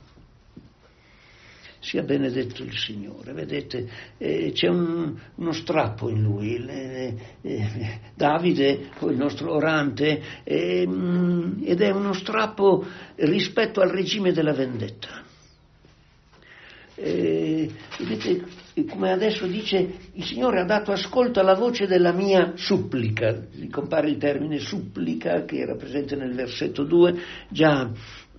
Sia benedetto il Signore. Vedete, c'è uno strappo in lui. Davide, il nostro orante, ed è uno strappo rispetto al regime della vendetta. Vedete, come adesso dice, il Signore ha dato ascolto alla voce della mia supplica. Compare il termine supplica, che era presente nel versetto 2, già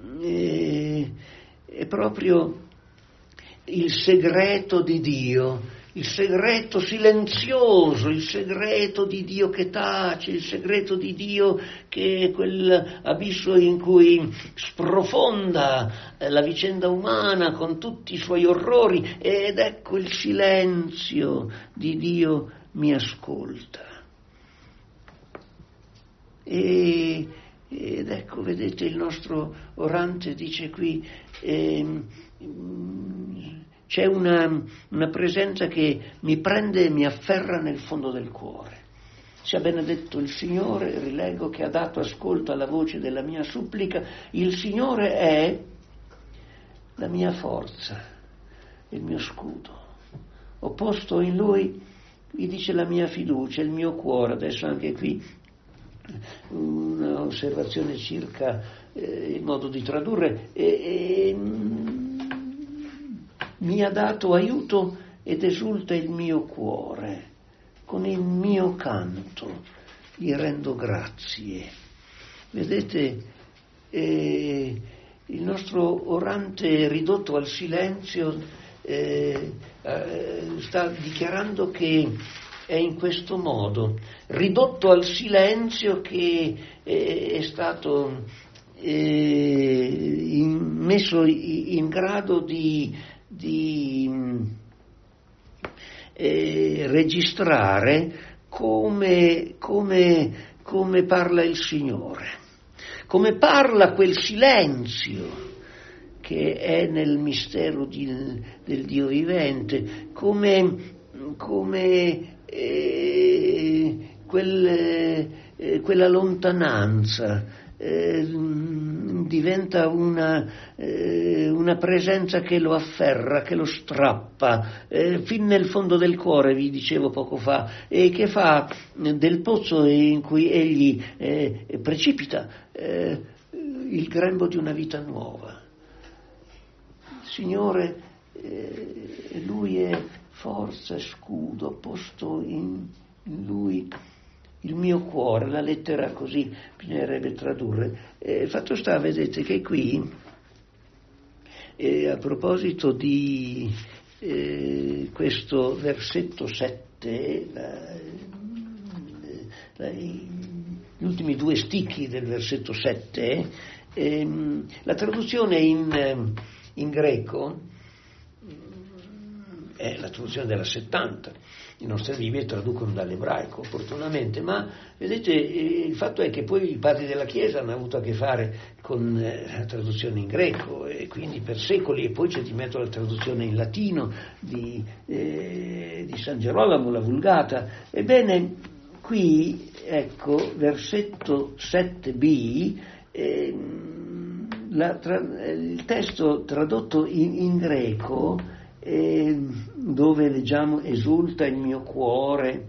è proprio il segreto di Dio, il segreto silenzioso, il segreto di Dio che tace, il segreto di Dio che è quell'abisso in cui sprofonda la vicenda umana con tutti i suoi orrori, ed ecco il silenzio di Dio mi ascolta. Ed ecco, vedete, il nostro orante dice qui, c'è una presenza che mi prende e mi afferra nel fondo del cuore. Sia benedetto il Signore, rileggo, che ha dato ascolto alla voce della mia supplica. Il Signore è la mia forza, il mio scudo. Ho posto in Lui, mi dice, la mia fiducia, il mio cuore. Adesso anche qui un'osservazione circa il modo di tradurre. Mi ha dato aiuto ed esulta il mio cuore, con il mio canto gli rendo grazie. Vedete, il nostro orante ridotto al silenzio sta dichiarando che è in questo modo, ridotto al silenzio, che è stato messo in grado di registrare come parla il Signore, come parla quel silenzio che è nel mistero del Dio vivente, quella lontananza diventa una presenza che lo afferra, che lo strappa fin nel fondo del cuore, vi dicevo poco fa, e che fa del pozzo in cui egli precipita il grembo di una vita nuova. Il Signore, Lui è forza e scudo, ho posto in Lui il mio cuore. La lettera così bisognerebbe tradurre. Fatto sta, vedete, che qui, a proposito di questo versetto 7, gli ultimi due sticchi del versetto 7, la traduzione in greco è la traduzione della 70. Le nostre Bibbie traducono dall'ebraico, opportunamente, ma vedete, il fatto è che poi i padri della Chiesa hanno avuto a che fare con la traduzione in greco, e quindi per secoli, e poi c'è di mezzo la traduzione in latino di San Gerolamo, la Vulgata. Ebbene, qui, ecco, versetto 7b, il testo tradotto in greco, dove leggiamo esulta il mio cuore,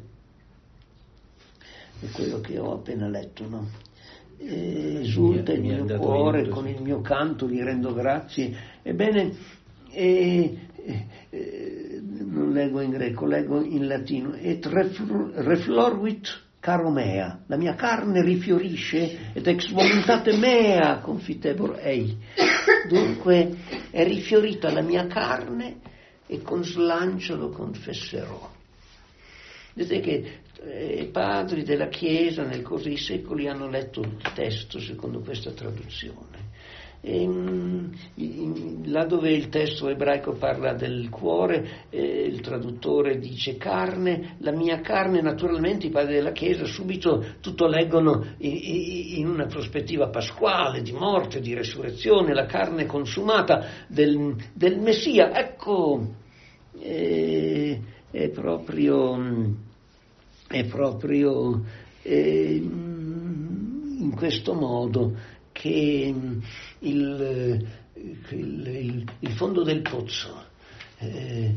è quello che ho appena letto, no? Esulta il mio cuore, con il mio canto gli rendo grazie. Ebbene, non leggo in greco, leggo in latino, et refloruit caromea, la mia carne rifiorisce, ed ex voluntate mea confitebor ei. Dunque è rifiorita la mia carne e con slancio lo confesserò. Vedete che i padri della Chiesa nel corso dei secoli hanno letto il testo secondo questa traduzione. Là dove il testo ebraico parla del cuore, il traduttore dice carne, la mia carne. Naturalmente i padri della Chiesa subito tutto leggono in una prospettiva pasquale, di morte, di resurrezione, la carne consumata del Messia. Ecco, è proprio in questo modo che il fondo del pozzo è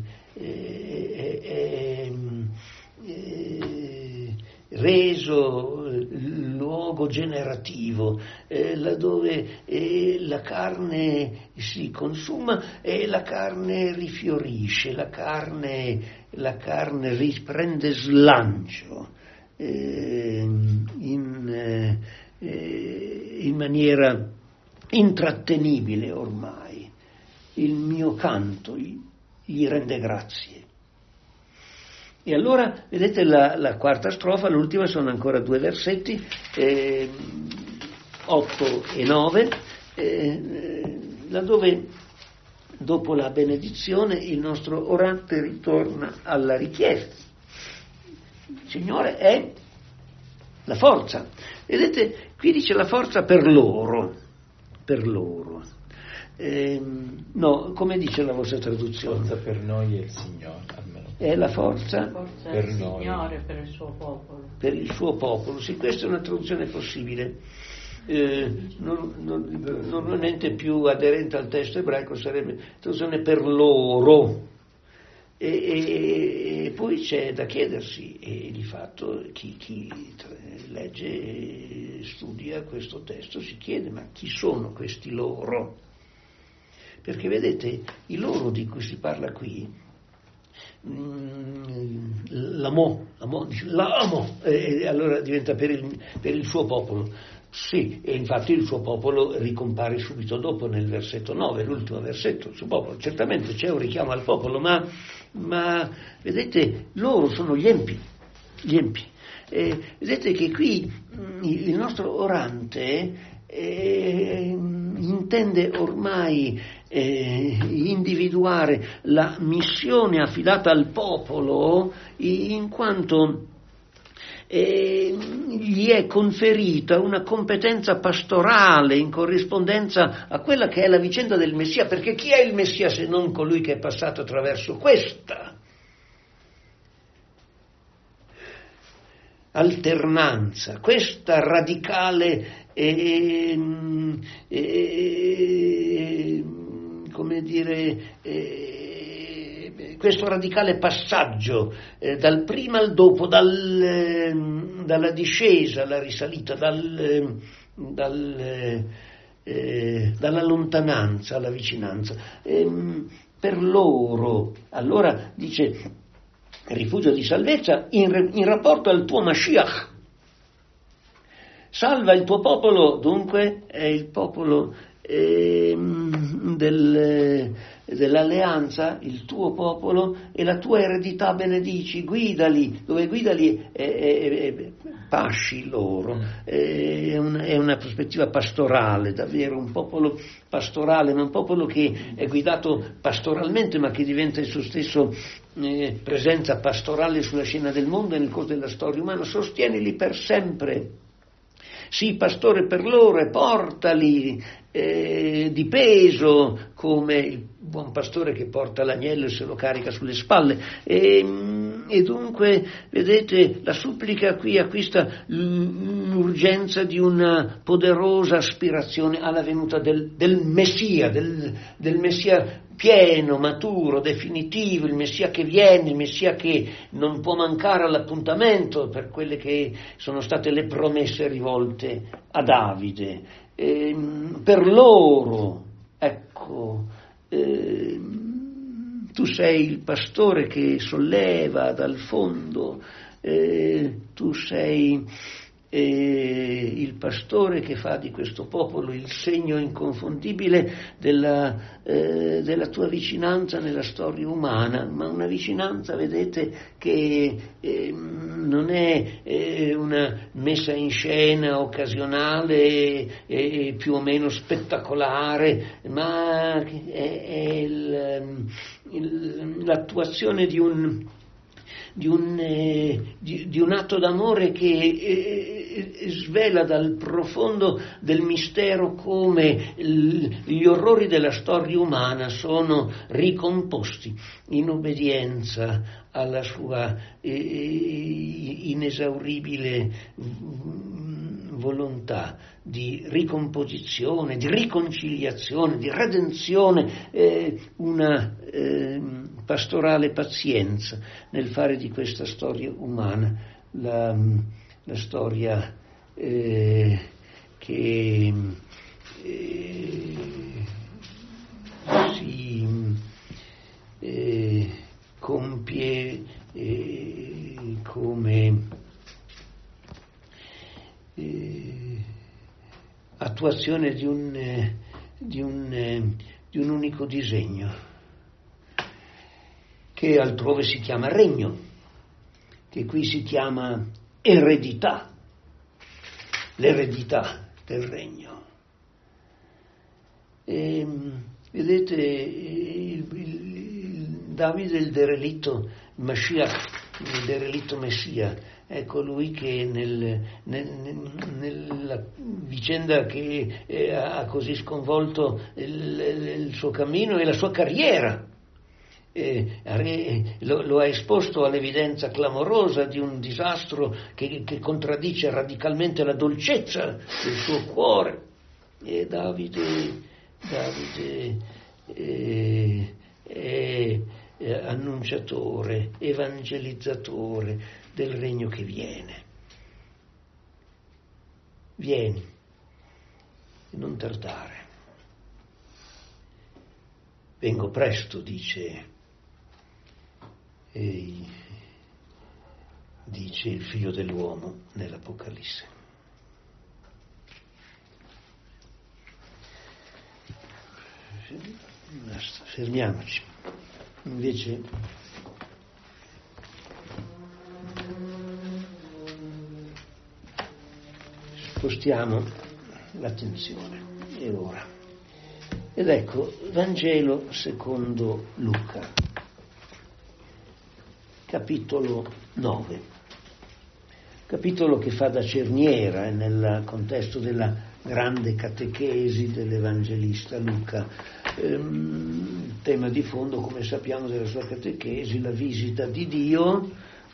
reso luogo generativo, laddove la carne si consuma e la carne rifiorisce, la carne riprende slancio in maniera intrattenibile ormai. Il mio canto gli rende grazie. E allora, vedete la quarta strofa, l'ultima, sono ancora 2 versetti, 8 e 9, laddove dopo la benedizione il nostro orante ritorna alla richiesta. Il Signore è la forza. Vedete, qui dice la forza per loro. No, come dice la vostra traduzione? Forza per noi è il Signore, almeno. È la forza per il Signore, per il suo popolo. Per il suo popolo, sì, questa è una traduzione possibile. Normalmente più aderente al testo ebraico sarebbe traduzione per loro. E poi c'è da chiedersi, e di fatto chi legge e studia questo testo si chiede: ma chi sono questi loro? Perché vedete, i loro di cui si parla qui, l'amo, allora diventa per il suo popolo. Sì, e infatti il suo popolo ricompare subito dopo nel versetto 9, l'ultimo versetto, il suo popolo. Certamente c'è un richiamo al popolo, ma vedete, loro sono gli empi. Vedete che qui il nostro orante intende ormai individuare la missione affidata al popolo, in quanto gli è conferita una competenza pastorale in corrispondenza a quella che è la vicenda del Messia, perché chi è il Messia se non colui che è passato attraverso questa alternanza, questa radicale questo radicale passaggio dal prima al dopo, dalla discesa alla risalita, dalla lontananza alla vicinanza. Per loro, allora dice, rifugio di salvezza in rapporto al tuo Mashiach. Salva il tuo popolo, dunque è il popolo dell'alleanza, il tuo popolo, e la tua eredità benedici, guidali, dove guidali pasci loro. È una prospettiva pastorale, davvero un popolo pastorale, non un popolo che è guidato pastoralmente, ma che diventa il suo stesso presenza pastorale sulla scena del mondo e nel corso della storia umana. Sostienili per sempre. Sii pastore per loro e portali di peso, come il buon pastore che porta l'agnello e se lo carica sulle spalle. E dunque, vedete, la supplica qui acquista l'urgenza di una poderosa aspirazione alla venuta del Messia, del Messia pieno, maturo, definitivo, il Messia che viene, il Messia che non può mancare all'appuntamento per quelle che sono state le promesse rivolte a Davide. Per loro, ecco, tu sei il pastore che solleva dal fondo, tu sei il pastore che fa di questo popolo il segno inconfondibile della tua vicinanza nella storia umana, ma una vicinanza, vedete, che non è una messa in scena occasionale e più o meno spettacolare, ma è l'attuazione di un atto d'amore che svela dal profondo del mistero come gli orrori della storia umana sono ricomposti in obbedienza alla sua inesauribile volontà di ricomposizione, di riconciliazione, di redenzione, una pastorale pazienza nel fare di questa storia umana la storia che si compie come attuazione di un unico disegno, che altrove si chiama regno, che qui si chiama eredità, l'eredità del regno. Vedete, il Davide, il derelitto Mashiach, il derelitto Messia, è colui che nella vicenda che ha così sconvolto il suo cammino e la sua carriera, lo ha esposto all'evidenza clamorosa di un disastro che contraddice radicalmente la dolcezza del suo cuore. E Davide è annunciatore, evangelizzatore del regno che viene. Vieni e non tardare. Vengo presto, dice il figlio dell'uomo nell'Apocalisse. Basta, fermiamoci. Invece spostiamo l'attenzione. E ora? Ed ecco, Vangelo secondo Luca, capitolo 9, capitolo che fa da cerniera nel contesto della grande catechesi dell'Evangelista Luca. Tema di fondo, come sappiamo, della sua catechesi, la visita di Dio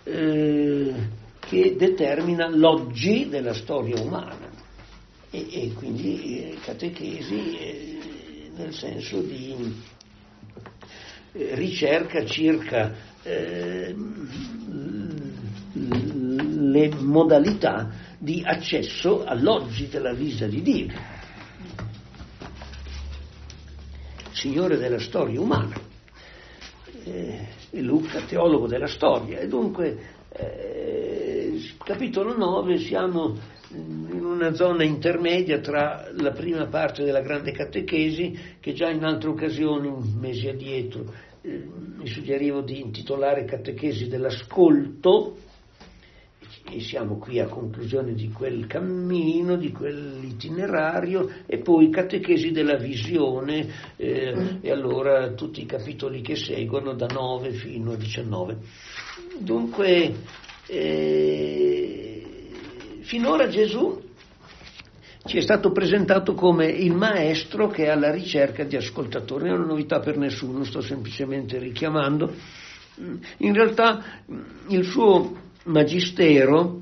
che determina l'oggi della storia umana e quindi catechesi nel senso di ricerca circa le modalità di accesso all'oggi della visita di Dio, Signore della storia umana, e Luca teologo della storia, e dunque capitolo 9 siamo in una zona intermedia tra la prima parte della grande catechesi, che già in altre occasioni, mesi addietro, mi suggerivo di intitolare catechesi dell'ascolto, e siamo qui a conclusione di quel cammino, di quell'itinerario, e poi catechesi della visione, e allora tutti i capitoli che seguono da 9 fino a 19. Dunque finora Gesù ci è stato presentato come il maestro che è alla ricerca di ascoltatori. Non è una novità per nessuno, sto semplicemente richiamando. In realtà il suo magistero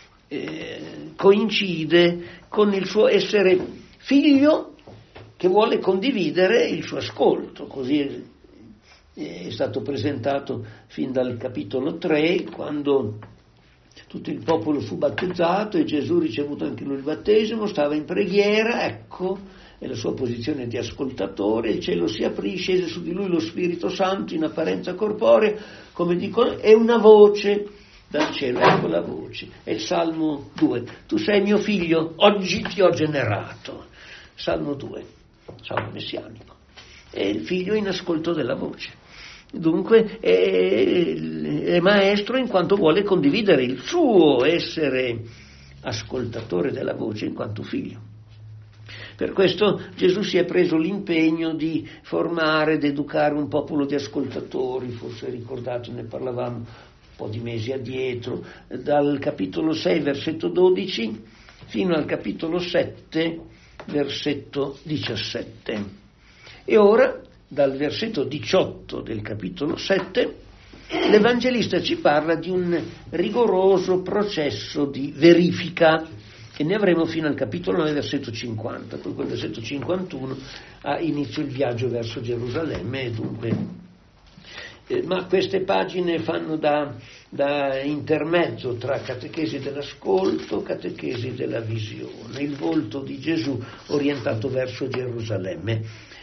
coincide con il suo essere figlio che vuole condividere il suo ascolto. Così è stato presentato fin dal capitolo 3, quando tutto il popolo fu battezzato e Gesù, ricevuto anche lui il battesimo, stava in preghiera, ecco, è la sua posizione di ascoltatore, il cielo si aprì, scese su di lui lo Spirito Santo in apparenza corporea, come dicono, è una voce dal cielo, ecco la voce, è il Salmo 2, tu sei mio figlio, oggi ti ho generato, Salmo 2, Salmo messianico, è il figlio in ascolto della voce, dunque è maestro in quanto vuole condividere il suo essere ascoltatore della voce in quanto figlio. Per questo Gesù si è preso l'impegno di formare ed educare un popolo di ascoltatori, forse ricordate, ne parlavamo un po' di mesi addietro, dal capitolo 6, versetto 12, fino al capitolo 7, versetto 17. E ora, dal versetto 18 del capitolo 7, l'Evangelista ci parla di un rigoroso processo di verifica, e ne avremo fino al capitolo 9, versetto 50, poi col versetto 51 ha inizio il viaggio verso Gerusalemme, e dunque, ma queste pagine fanno da intermezzo tra catechesi dell'ascolto, catechesi della visione, il volto di Gesù orientato verso Gerusalemme.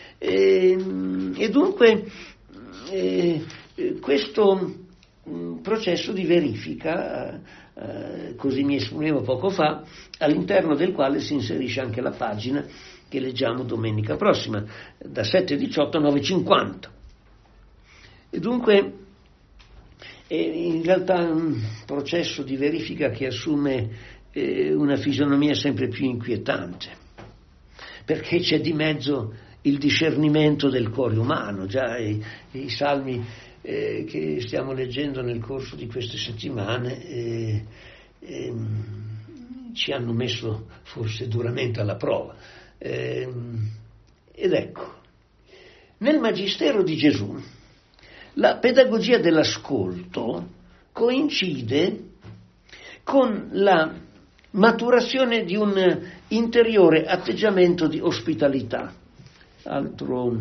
E dunque questo processo di verifica, così mi esprimevo poco fa, all'interno del quale si inserisce anche la pagina che leggiamo domenica prossima, da 7:18 a 9:50. E dunque è in realtà un processo di verifica che assume una fisionomia sempre più inquietante, perché c'è di mezzo il discernimento del cuore umano. Già i salmi che stiamo leggendo nel corso di queste settimane ci hanno messo forse duramente alla prova. Ed ecco, nel Magistero di Gesù la pedagogia dell'ascolto coincide con la maturazione di un interiore atteggiamento di ospitalità, altro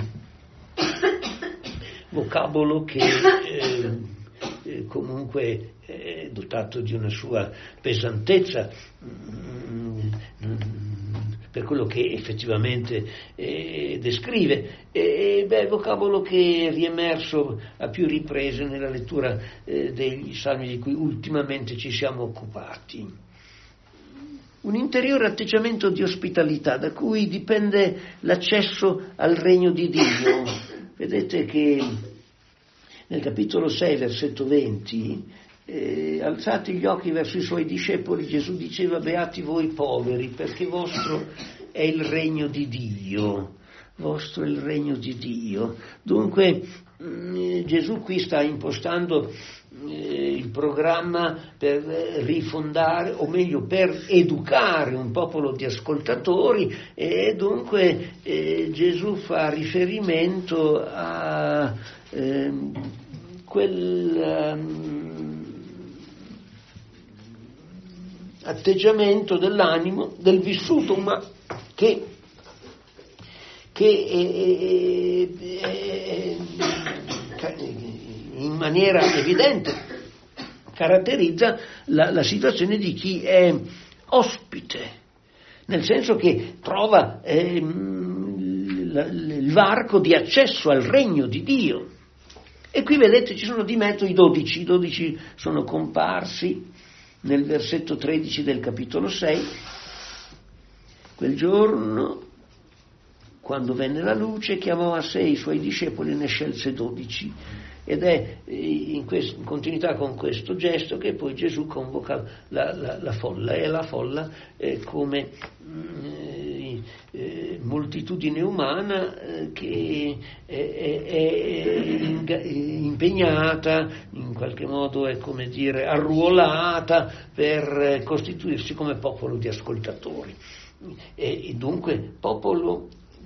vocabolo che comunque è dotato di una sua pesantezza per quello che effettivamente descrive, vocabolo che è riemerso a più riprese nella lettura degli salmi di cui ultimamente ci siamo occupati. Un interiore atteggiamento di ospitalità da cui dipende l'accesso al regno di Dio. Vedete che nel capitolo 6, versetto 20, alzati gli occhi verso i suoi discepoli, Gesù diceva: beati voi poveri, perché vostro è il regno di Dio. Vostro è il regno di Dio. Dunque Gesù qui sta impostando il programma per rifondare, o meglio per educare un popolo di ascoltatori, e dunque Gesù fa riferimento a quel atteggiamento dell'animo, del vissuto umano che in maniera evidente caratterizza la situazione di chi è ospite, nel senso che trova il varco di accesso al regno di Dio. E qui vedete ci sono di mezzo i 12. I 12 sono comparsi nel versetto 13 del capitolo 6. Quel giorno, quando venne la luce, chiamò a sé i suoi discepoli e ne scelse 12. Ed è in continuità con questo gesto che poi Gesù convoca la folla, e la folla come moltitudine umana che è impegnata, in qualche modo è come dire arruolata per costituirsi come popolo di ascoltatori, e dunque popolo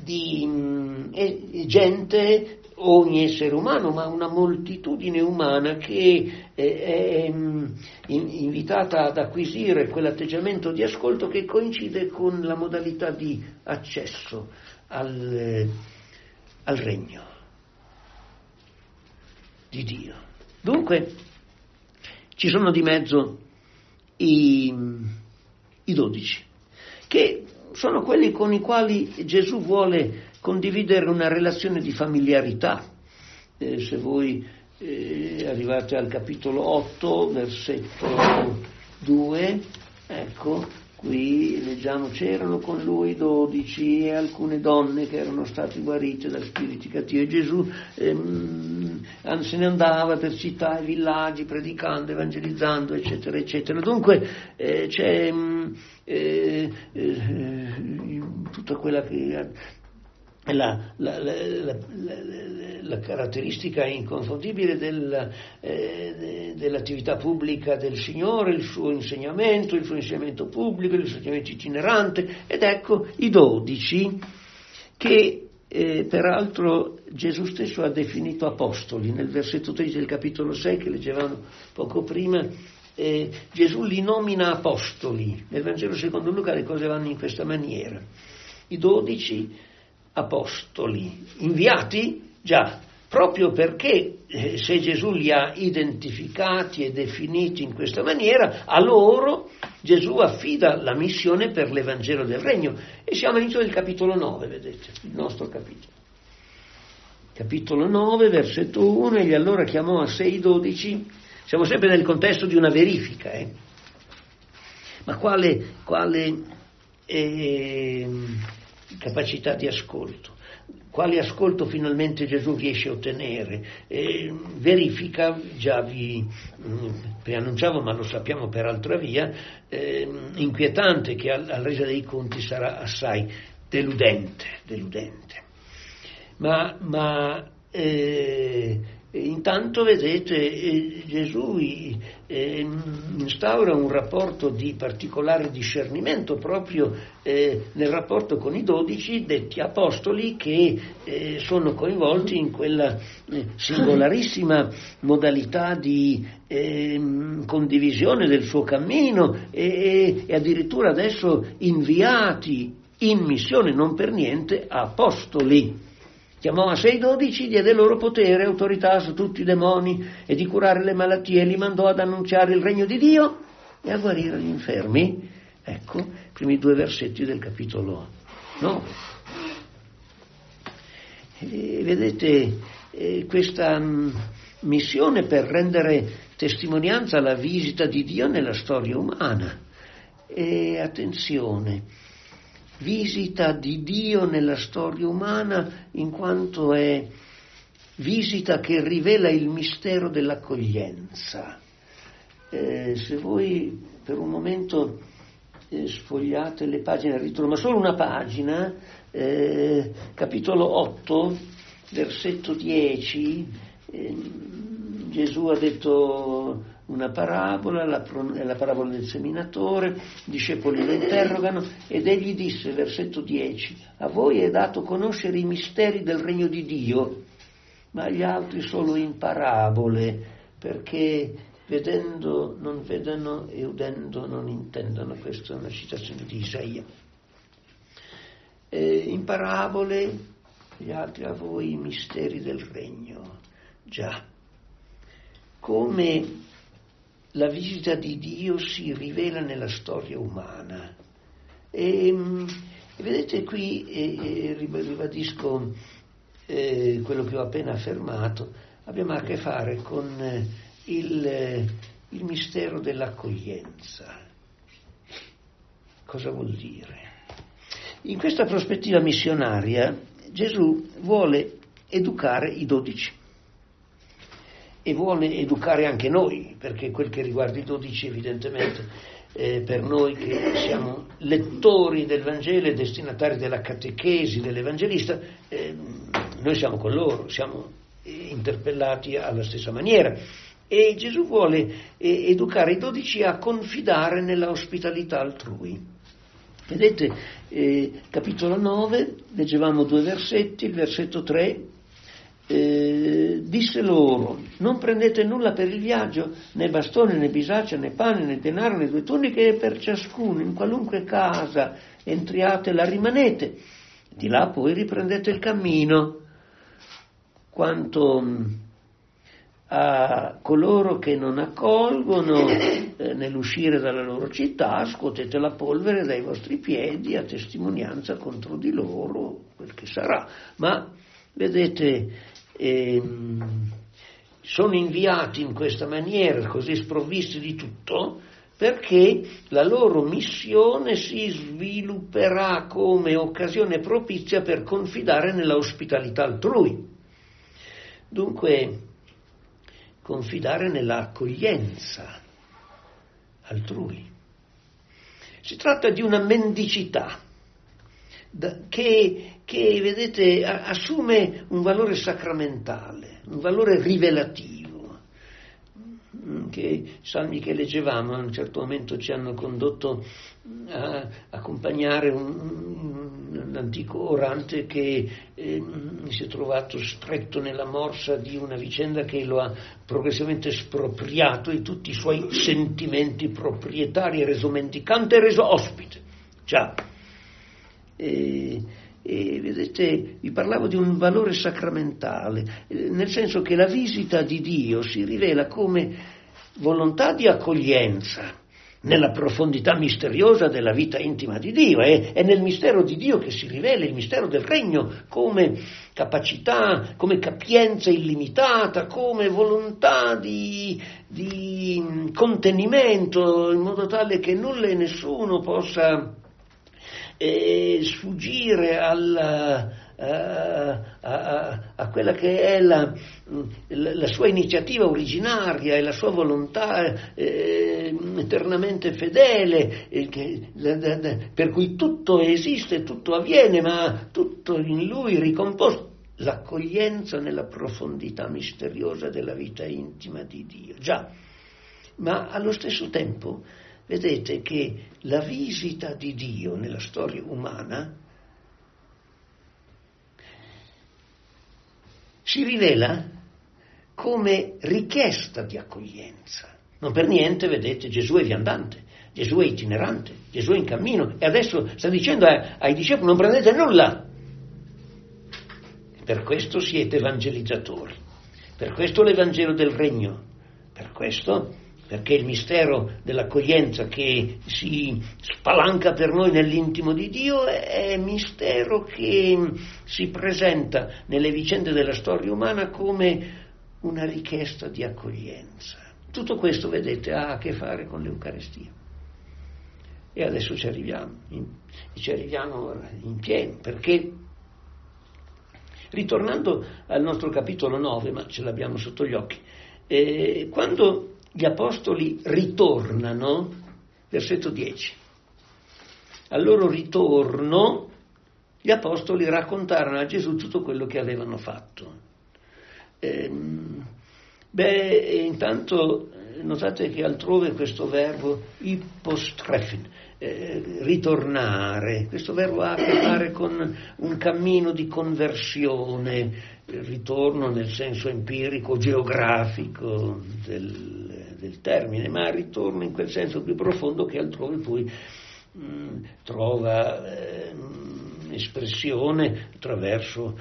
di gente, ogni essere umano, ma una moltitudine umana che è invitata ad acquisire quell'atteggiamento di ascolto che coincide con la modalità di accesso al regno di Dio. Dunque ci sono di mezzo i 12 che sono quelli con i quali Gesù vuole condividere una relazione di familiarità. Se voi arrivate al capitolo 8, versetto 2, ecco, qui leggiamo: c'erano con lui 12 e alcune donne che erano state guarite da spiriti cattivi, e Gesù se ne andava per città e villaggi predicando, evangelizzando, eccetera eccetera. Dunque c'è tutta quella che è la caratteristica inconfondibile dell'attività pubblica del Signore, il suo insegnamento pubblico, il suo insegnamento itinerante. Ed ecco i 12 che peraltro Gesù stesso ha definito apostoli. Nel versetto 13 del capitolo 6 che leggevamo poco prima, Gesù li nomina apostoli. Nel Vangelo secondo Luca le cose vanno in questa maniera: i 12 apostoli inviati, già, proprio perché se Gesù li ha identificati e definiti in questa maniera, a loro Gesù affida la missione per l'Evangelo del Regno. E siamo all'inizio del capitolo 9, vedete, il nostro capitolo. Capitolo 9, versetto 1: egli allora chiamò a sé i 12. Siamo sempre nel contesto di una verifica, ma quale capacità di ascolto? Quale ascolto finalmente Gesù riesce a ottenere? Verifica, già vi preannunciavo, ma lo sappiamo per altra via, inquietante, che alla resa dei conti sarà assai deludente. Ma intanto vedete, Gesù instaura un rapporto di particolare discernimento proprio nel rapporto con i 12 detti apostoli, che sono coinvolti in quella singolarissima modalità di condivisione del suo cammino e addirittura adesso inviati in missione, non per niente apostoli. Chiamò a sé i 12, diede loro potere e autorità su tutti i demoni e di curare le malattie, e li mandò ad annunciare il regno di Dio e a guarire gli infermi. Ecco, i primi 2 versetti del capitolo 9. Vedete, questa missione per rendere testimonianza alla visita di Dio nella storia umana. E attenzione, visita di Dio nella storia umana, in quanto è visita che rivela il mistero dell'accoglienza. Se voi per un momento sfogliate le pagine, ritrovo, ma solo una pagina, capitolo 8, versetto 10, Gesù ha detto una parabola, è la parabola del seminatore. I discepoli lo interrogano ed egli disse, versetto 10: a voi è dato conoscere i misteri del regno di Dio, ma agli altri solo in parabole, perché vedendo non vedano e udendo non intendano. Questa è una citazione di Isaia. In parabole, gli altri a voi i misteri del regno. Già, come la visita di Dio si rivela nella storia umana. E vedete qui, ribadisco quello che ho appena affermato, abbiamo a che fare con il mistero dell'accoglienza. Cosa vuol dire? In questa prospettiva missionaria Gesù vuole educare i 12. E vuole educare anche noi, perché quel che riguarda i 12 evidentemente per noi che siamo lettori del Vangelo e destinatari della catechesi dell'Evangelista, noi siamo con loro, siamo interpellati alla stessa maniera. E Gesù vuole educare i 12 a confidare nella ospitalità altrui. Vedete, capitolo 9, leggevamo 2 versetti, il versetto 3, disse loro: non prendete nulla per il viaggio, né bastone, né bisaccia, né pane, né denaro, né 2 tuniche, e per ciascuno in qualunque casa entriate la rimanete, di là poi riprendete il cammino. Quanto a coloro che non accolgono nell'uscire dalla loro città, scuotete la polvere dai vostri piedi a testimonianza contro di loro, quel che sarà. Ma vedete, sono inviati in questa maniera, così sprovvisti di tutto, perché la loro missione si svilupperà come occasione propizia per confidare nella ospitalità altrui. Dunque, confidare nell'accoglienza altrui. Si tratta di una mendicità che vedete, assume un valore sacramentale, un valore rivelativo, che i salmi che leggevamo a un certo momento ci hanno condotto a accompagnare un antico orante che si è trovato stretto nella morsa di una vicenda che lo ha progressivamente espropriato di tutti i suoi sentimenti proprietari e reso mendicante e reso ospite. Già. E vedete, vi parlavo di un valore sacramentale, nel senso che la visita di Dio si rivela come volontà di accoglienza nella profondità misteriosa della vita intima di Dio. È nel mistero di Dio che si rivela il mistero del regno come capacità, come capienza illimitata, come volontà di contenimento, in modo tale che nulla e nessuno possa sfuggire a quella che è la sua iniziativa originaria e la sua volontà eternamente fedele, per cui tutto esiste, tutto avviene, ma tutto in lui ricomposto. L'accoglienza nella profondità misteriosa della vita intima di Dio. Già, ma allo stesso tempo vedete che la visita di Dio nella storia umana si rivela come richiesta di accoglienza. Non per niente, vedete, Gesù è viandante, Gesù è itinerante, Gesù è in cammino e adesso sta dicendo ai discepoli: non prendete nulla. Per questo siete evangelizzatori, per questo l'Evangelo del Regno, per questo, perché il mistero dell'accoglienza che si spalanca per noi nell'intimo di Dio è mistero che si presenta nelle vicende della storia umana come una richiesta di accoglienza. Tutto questo, vedete, ha a che fare con l'Eucaristia. E adesso ci arriviamo in pieno, perché ritornando al nostro capitolo 9, ma ce l'abbiamo sotto gli occhi, quando gli apostoli ritornano, versetto 10, al loro ritorno gli apostoli raccontarono a Gesù tutto quello che avevano fatto. Intanto notate che altrove questo verbo ipostrefen, ritornare, questo verbo ha a che fare con un cammino di conversione, ritorno nel senso empirico, geografico del termine, ma ritorno in quel senso più profondo che altrove poi trova espressione attraverso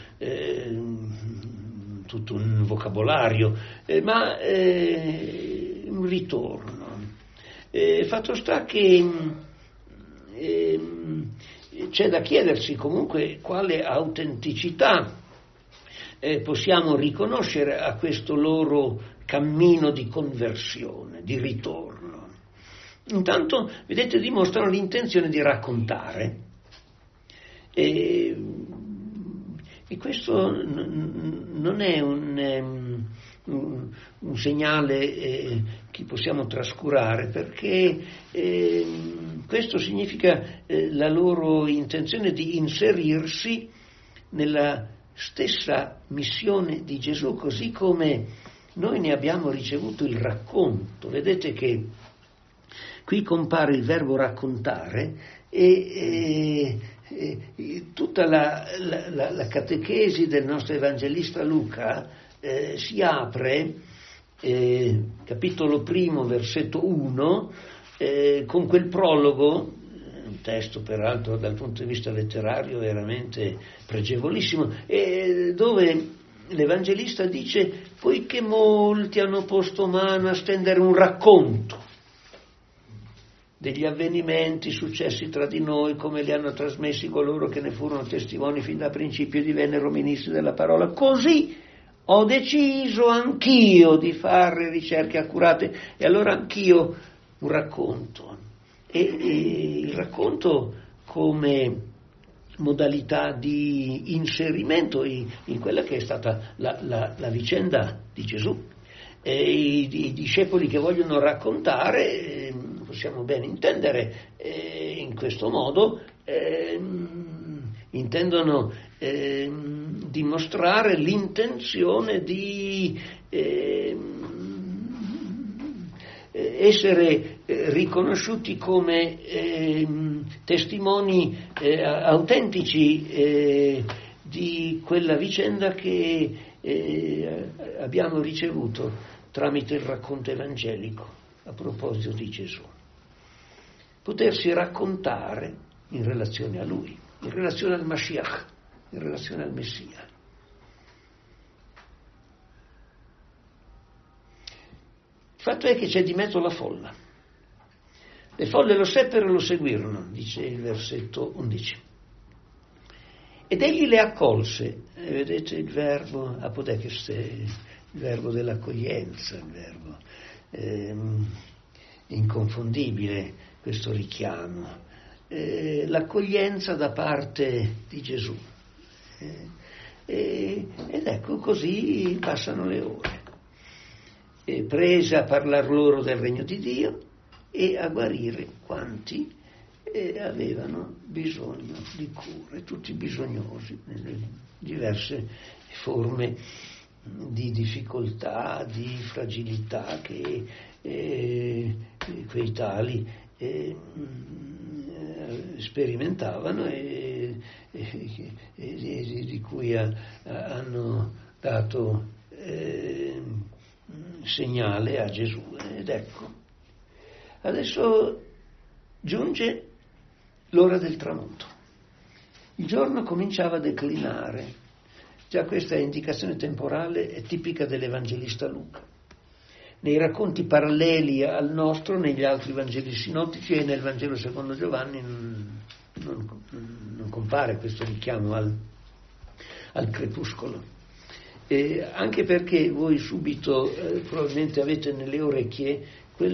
tutto un vocabolario, ma un ritorno. Fatto sta che c'è da chiedersi comunque quale autenticità possiamo riconoscere a questo loro cammino di conversione, di ritorno. Intanto, vedete, dimostrano l'intenzione di raccontare. E questo non è un segnale che possiamo trascurare, perché questo significa la loro intenzione di inserirsi nella stessa missione di Gesù, così come noi ne abbiamo ricevuto il racconto. Vedete che qui compare il verbo raccontare e tutta la catechesi del nostro evangelista Luca si apre, capitolo 1, versetto 1, con quel prologo, un testo peraltro dal punto di vista letterario veramente pregevolissimo, dove l'Evangelista dice: poiché molti hanno posto mano a stendere un racconto degli avvenimenti successi tra di noi, come li hanno trasmessi coloro che ne furono testimoni fin da principio e divennero ministri della parola, così ho deciso anch'io di fare ricerche accurate, e allora anch'io un racconto. E il racconto come modalità di inserimento in quella che è stata la vicenda di Gesù. I discepoli che vogliono raccontare, possiamo ben intendere in questo modo, intendono dimostrare l'intenzione di essere riconosciuti come testimoni autentici di quella vicenda che abbiamo ricevuto tramite il racconto evangelico a proposito di Gesù. Potersi raccontare in relazione a Lui, in relazione al Mashiach, in relazione al Messia. Il fatto è che c'è di mezzo la folla. Le folle lo seppero e lo seguirono, dice il versetto 11. Ed egli le accolse. Vedete il verbo apodekes, il verbo dell'accoglienza, il verbo inconfondibile, questo richiamo. L'accoglienza da parte di Gesù. Ed ecco, così passano le ore. Prese a parlar loro del regno di Dio e a guarire quanti avevano bisogno di cure, tutti bisognosi, nelle diverse forme di difficoltà, di fragilità che quei tali sperimentavano e di cui hanno dato segnale a Gesù. Ed ecco, adesso giunge l'ora del tramonto. Il giorno cominciava a declinare. Già questa indicazione temporale è tipica dell'Evangelista Luca. Nei racconti paralleli al nostro, negli altri Vangeli sinottici e nel Vangelo secondo Giovanni non compare questo richiamo al crepuscolo. Anche perché voi subito probabilmente avete nelle orecchie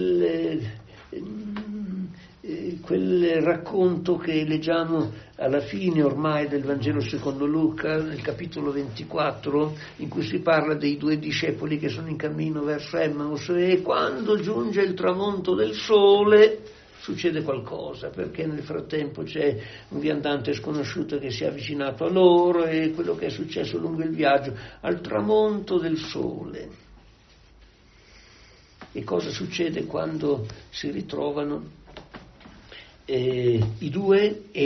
quel racconto che leggiamo alla fine ormai del Vangelo secondo Luca, nel capitolo 24, in cui si parla dei 2 discepoli che sono in cammino verso Emmaus, e quando giunge il tramonto del sole succede qualcosa, perché nel frattempo c'è un viandante sconosciuto che si è avvicinato a loro, e quello che è successo lungo il viaggio, al tramonto del sole. E cosa succede quando si ritrovano i 2 e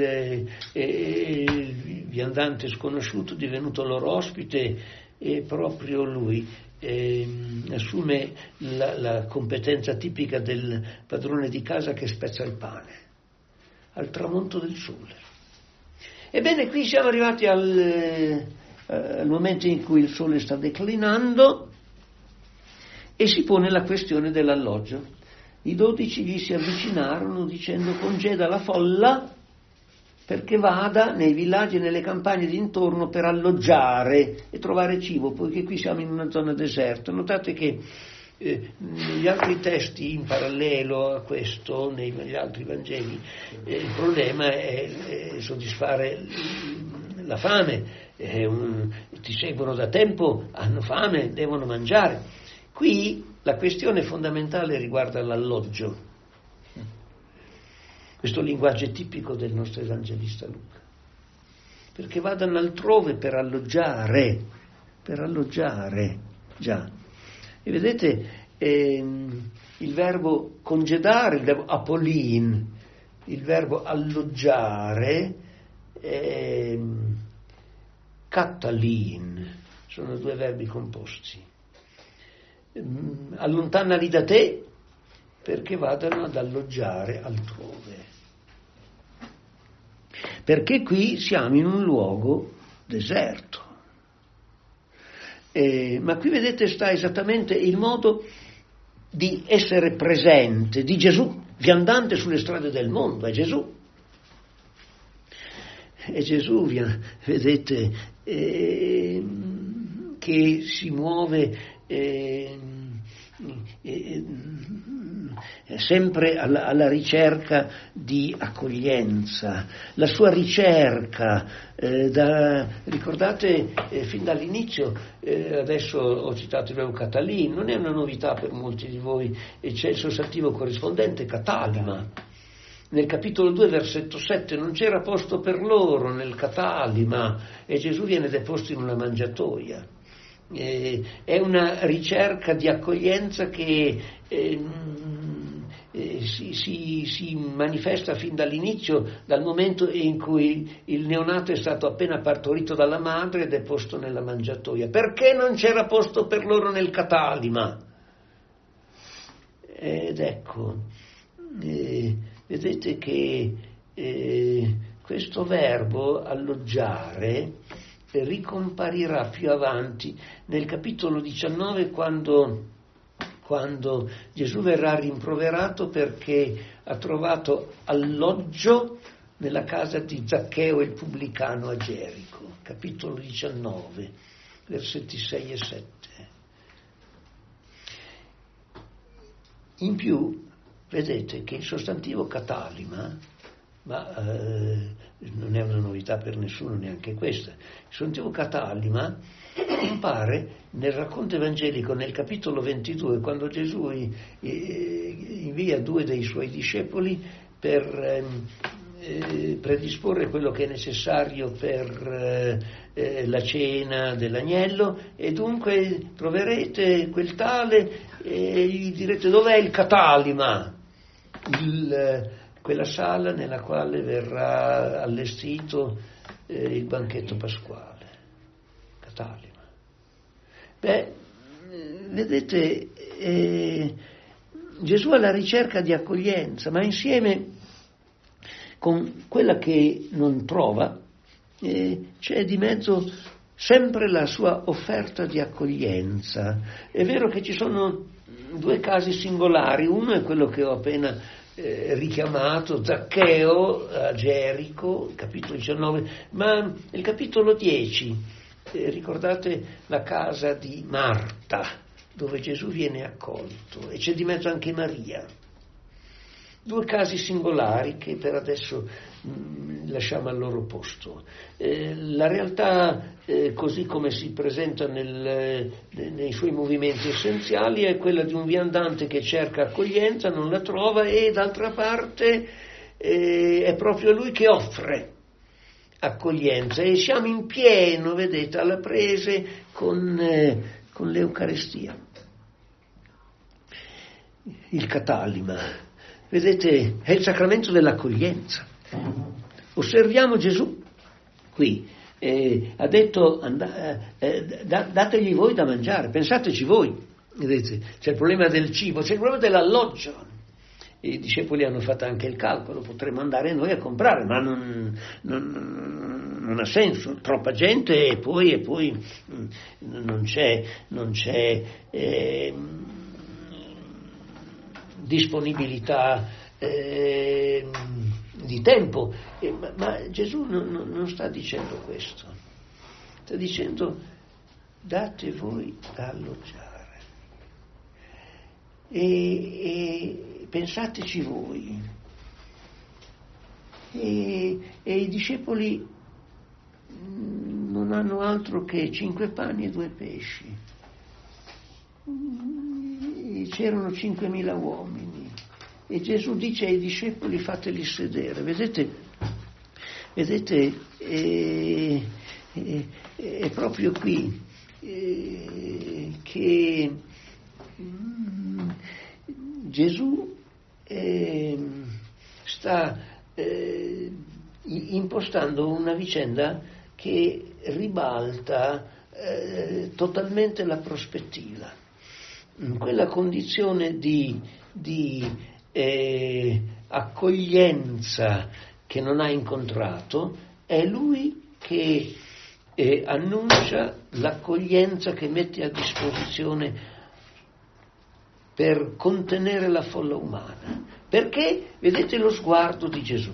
il viandante sconosciuto divenuto loro ospite, e proprio lui assume la competenza tipica del padrone di casa che spezza il pane al tramonto del sole. Ebbene, qui siamo arrivati al momento in cui il sole sta declinando e si pone la questione dell'alloggio. I 12 gli si avvicinarono dicendo: congeda la folla perché vada nei villaggi e nelle campagne d'intorno per alloggiare e trovare cibo, poiché qui siamo in una zona deserta. Notate che negli altri testi in parallelo a questo, negli altri Vangeli, il problema è soddisfare la fame. Ti seguono da tempo, hanno fame, devono mangiare. Qui la questione fondamentale riguarda l'alloggio. Questo linguaggio è tipico del nostro Evangelista Luca. Perché vadano altrove per alloggiare, già. E vedete, il verbo congedare, il verbo apolin, il verbo alloggiare, katalin, sono 2 verbi composti. Allontanali da te perché vadano ad alloggiare altrove. Perché qui siamo in un luogo deserto. Ma qui vedete sta esattamente il modo di essere presente di Gesù, viandante sulle strade del mondo, è Gesù. È Gesù, vedete, che si muove sempre alla ricerca di accoglienza. La sua ricerca, ricordate fin dall'inizio, adesso ho citato il verbo catalin, non è una novità per molti di voi, c'è il sostantivo corrispondente catalima. Nel capitolo 2, versetto 7, non c'era posto per loro nel catalima e Gesù viene deposto in una mangiatoia. È una ricerca di accoglienza che si manifesta fin dall'inizio, dal momento in cui il neonato è stato appena partorito dalla madre ed è posto nella mangiatoia. Perché non c'era posto per loro nel catalima? Ed ecco, vedete che questo verbo alloggiare ricomparirà più avanti nel capitolo 19 quando Gesù verrà rimproverato perché ha trovato alloggio nella casa di Zaccheo il pubblicano a Gerico, capitolo 19, versetti 6 e 7. In più, vedete che il sostantivo catalima, ma non è una novità per nessuno neanche questa, il sostantivo catalima compare nel racconto evangelico nel capitolo 22 quando Gesù invia 2 dei suoi discepoli per predisporre quello che è necessario per la cena dell'agnello, e dunque troverete quel tale e gli direte: dov'è il catalima? Quella sala nella quale verrà allestito il banchetto pasquale. Catalima. Vedete, Gesù è alla ricerca di accoglienza, ma insieme con quella che non trova c'è di mezzo sempre la sua offerta di accoglienza. È vero che ci sono 2 casi singolari, uno è quello che ho appena richiamato, Zaccheo a Gerico, capitolo 19, ma nel capitolo 10 ricordate la casa di Marta dove Gesù viene accolto e c'è di mezzo anche Maria. 2 casi singolari che per adesso lasciamo al loro posto. La realtà, così come si presenta nei suoi movimenti essenziali, è quella di un viandante che cerca accoglienza, non la trova, e d'altra parte è proprio lui che offre accoglienza, e siamo in pieno, vedete, alla prese con l'Eucaristia. Il catalima, vedete, è il sacramento dell'accoglienza. Osserviamo Gesù qui, ha detto dategli voi da mangiare, pensateci voi, vedete, c'è il problema del cibo, c'è il problema dell'alloggio. I discepoli hanno fatto anche il calcolo, potremmo andare noi a comprare, ma non ha senso, troppa gente e poi non c'è disponibilità di tempo, ma Gesù non sta dicendo questo, sta dicendo: date voi da alloggiare e pensateci voi. E i discepoli non hanno altro che 5 pani e 2 pesci. E c'erano 5.000 uomini. E Gesù dice ai discepoli: fateli sedere. Vedete, è proprio qui che Gesù sta impostando una vicenda che ribalta totalmente la prospettiva. Quella condizione di accoglienza che non ha incontrato, è lui che e annuncia l'accoglienza che mette a disposizione per contenere la folla umana. Perché? Vedete lo sguardo di Gesù.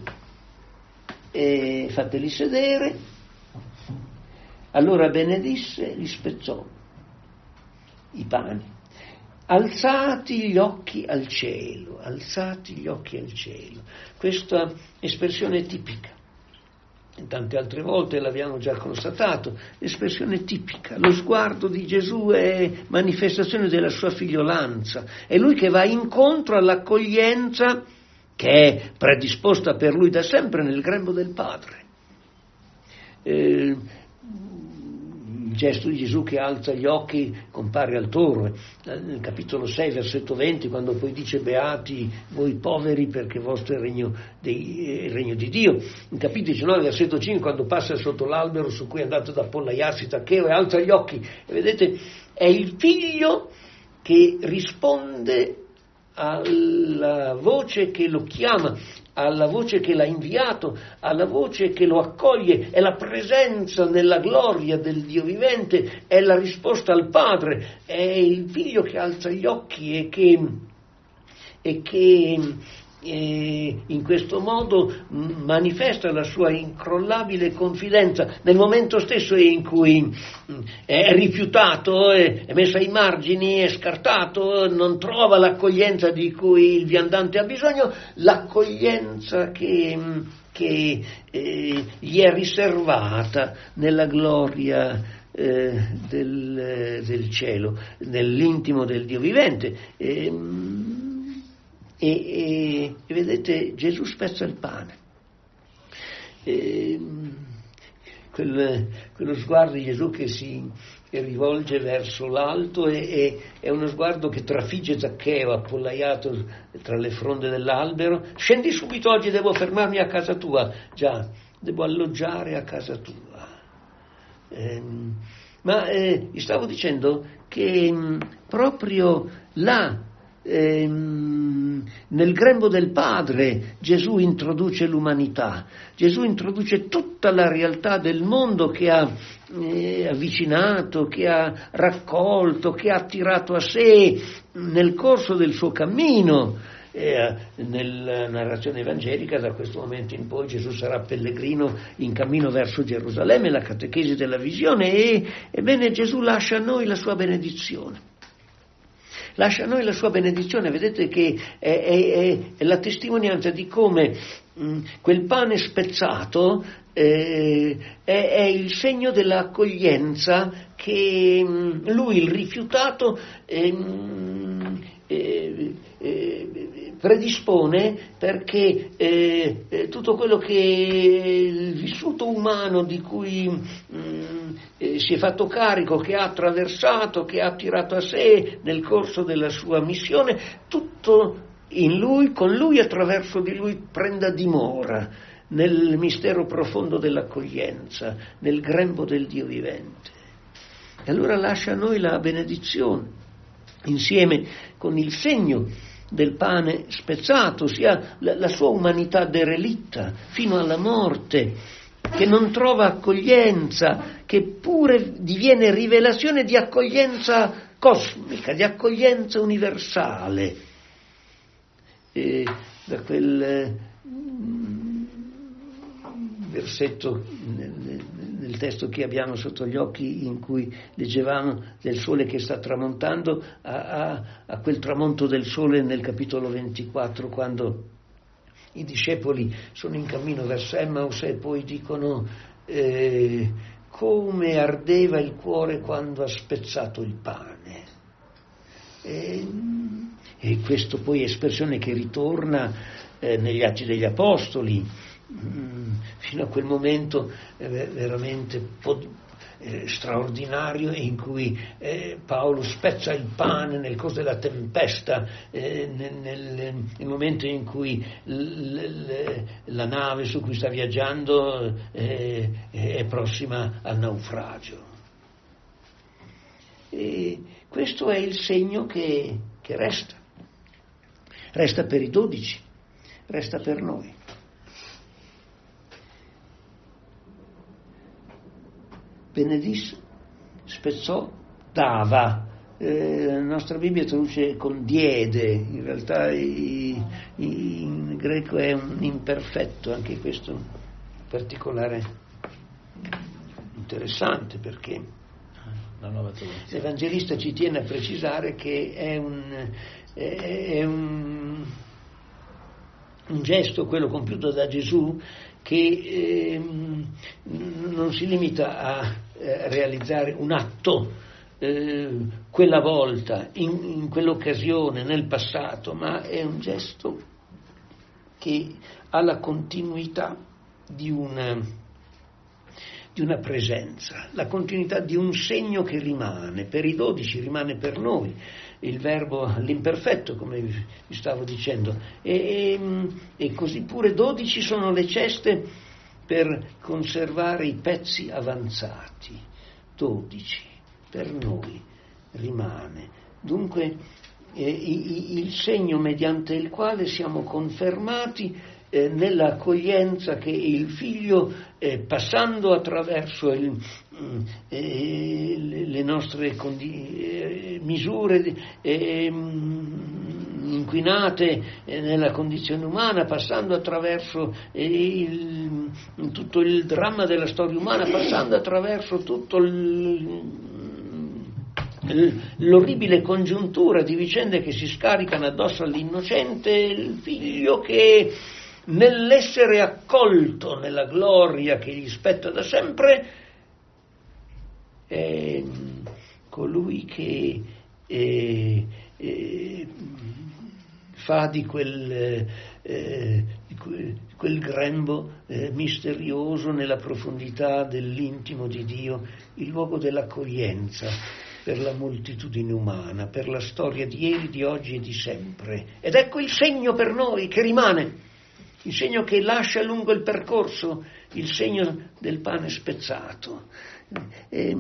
Fateli sedere, allora benedisse, li spezzò i pani, alzati gli occhi al cielo, questa espressione tipica, tante altre volte l'abbiamo già constatato, l'espressione tipica, lo sguardo di Gesù è manifestazione della sua figliolanza, è lui che va incontro all'accoglienza che è predisposta per lui da sempre nel grembo del Padre. Il gesto di Gesù che alza gli occhi compare al Torre, nel capitolo 6, versetto 20, quando poi dice beati voi poveri perché vostro è il regno di Dio. In capitolo 19, versetto 5, quando passa sotto l'albero su cui è andato ad appollaiarsi Zaccheo e alza gli occhi. E vedete, è il figlio che risponde alla voce che lo chiama, alla voce che l'ha inviato, alla voce che lo accoglie, è la presenza nella gloria del Dio vivente, è la risposta al Padre, è il figlio che alza gli occhi e che in questo modo manifesta la sua incrollabile confidenza nel momento stesso in cui è rifiutato, è messo ai margini, è scartato, non trova l'accoglienza di cui il viandante ha bisogno, l'accoglienza che gli è riservata nella gloria del cielo, nell'intimo del Dio vivente. E vedete, Gesù spezza il pane. Quello sguardo di Gesù che si rivolge verso l'alto è uno sguardo che trafigge Zaccheo appollaiato tra le fronde dell'albero. Scendi subito oggi, devo fermarmi a casa tua. Già, devo alloggiare a casa tua. Vi stavo dicendo che proprio là, nel grembo del Padre, Gesù introduce l'umanità, Gesù introduce tutta la realtà del mondo che ha avvicinato, che ha raccolto, che ha attirato a sé nel corso del suo cammino. Nella narrazione evangelica, da questo momento in poi Gesù sarà pellegrino in cammino verso Gerusalemme, la catechesi della visione, e ebbene Gesù lascia a noi la sua benedizione. Lascia a noi la sua benedizione, vedete che è la testimonianza di come quel pane spezzato è il segno dell'accoglienza che lui, il rifiutato, predispone perché tutto quello che il vissuto umano di cui si è fatto carico, che ha attraversato, che ha attirato a sé nel corso della sua missione, tutto in lui, con lui, attraverso di lui prenda dimora nel mistero profondo dell'accoglienza, nel grembo del Dio vivente. E allora lascia a noi la benedizione, insieme con il segno del pane spezzato, sia la sua umanità derelitta fino alla morte, che non trova accoglienza, che pure diviene rivelazione di accoglienza cosmica, di accoglienza universale. E da quel versetto nel testo che abbiamo sotto gli occhi, in cui leggevamo del sole che sta tramontando, a quel tramonto del sole nel capitolo 24, quando i discepoli sono in cammino verso Emmaus e poi dicono come ardeva il cuore quando ha spezzato il pane. E questo poi è espressione che ritorna negli Atti degli Apostoli, fino a quel momento veramente straordinario in cui Paolo spezza il pane nel corso della tempesta, nel momento in cui la nave su cui sta viaggiando è prossima al naufragio. E questo è il segno che resta per i 12, resta per noi. benedisse, spezzò, dava. La nostra Bibbia traduce con diede, in realtà in greco è un imperfetto, anche questo particolare interessante, perché l'Evangelista ci tiene a precisare che è un gesto, quello compiuto da Gesù, che non si limita a realizzare un atto quella volta, in quell'occasione, nel passato, ma è un gesto che ha la continuità di una presenza, la continuità di un segno che rimane, per i 12 rimane per noi, il verbo l'imperfetto, come vi stavo dicendo, e così pure 12 sono le ceste per conservare i pezzi avanzati, 12 per noi rimane. Dunque il segno mediante il quale siamo confermati nell'accoglienza che il Figlio, passando attraverso le nostre misure inquinate nella condizione umana, passando attraverso tutto il dramma della storia umana, passando attraverso tutto l'orribile congiuntura di vicende che si scaricano addosso all'innocente, il Figlio che nell'essere accolto nella gloria che gli spetta da sempre è colui che fa di quel grembo misterioso nella profondità dell'intimo di Dio il luogo dell'accoglienza per la moltitudine umana, per la storia di ieri, di oggi e di sempre. Ed ecco il segno per noi che rimane, il segno che lascia lungo il percorso, il segno del pane spezzato. E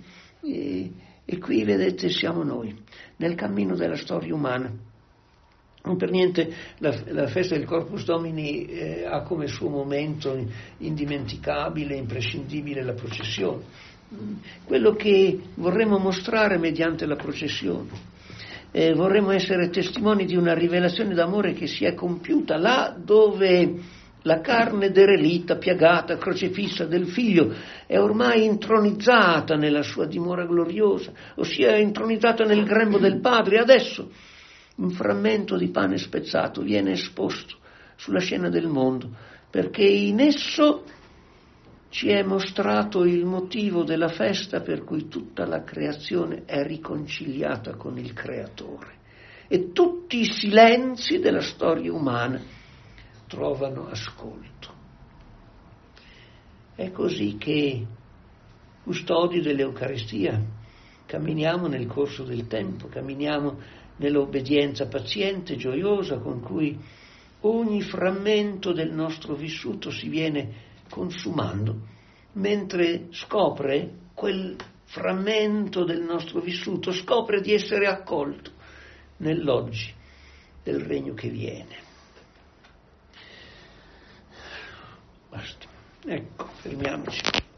qui, vedete, siamo noi, nel cammino della storia umana. Non per niente la festa del Corpus Domini ha come suo momento indimenticabile, imprescindibile la processione. Quello che vorremmo mostrare mediante la processione. Vorremmo essere testimoni di una rivelazione d'amore che si è compiuta là dove la carne derelita, piagata, crocefissa del Figlio è ormai intronizzata nella sua dimora gloriosa, ossia intronizzata nel grembo del Padre. Adesso un frammento di pane spezzato viene esposto sulla scena del mondo, perché in esso ci è mostrato il motivo della festa per cui tutta la creazione è riconciliata con il Creatore e tutti i silenzi della storia umana trovano ascolto. È così che, custodi dell'Eucaristia, camminiamo nel corso del tempo, camminiamo nell'obbedienza paziente, gioiosa, con cui ogni frammento del nostro vissuto si viene consumando, mentre scopre quel frammento del nostro vissuto, scopre di essere accolto nell'oggi del regno che viene. Basta. Ecco, fermiamoci.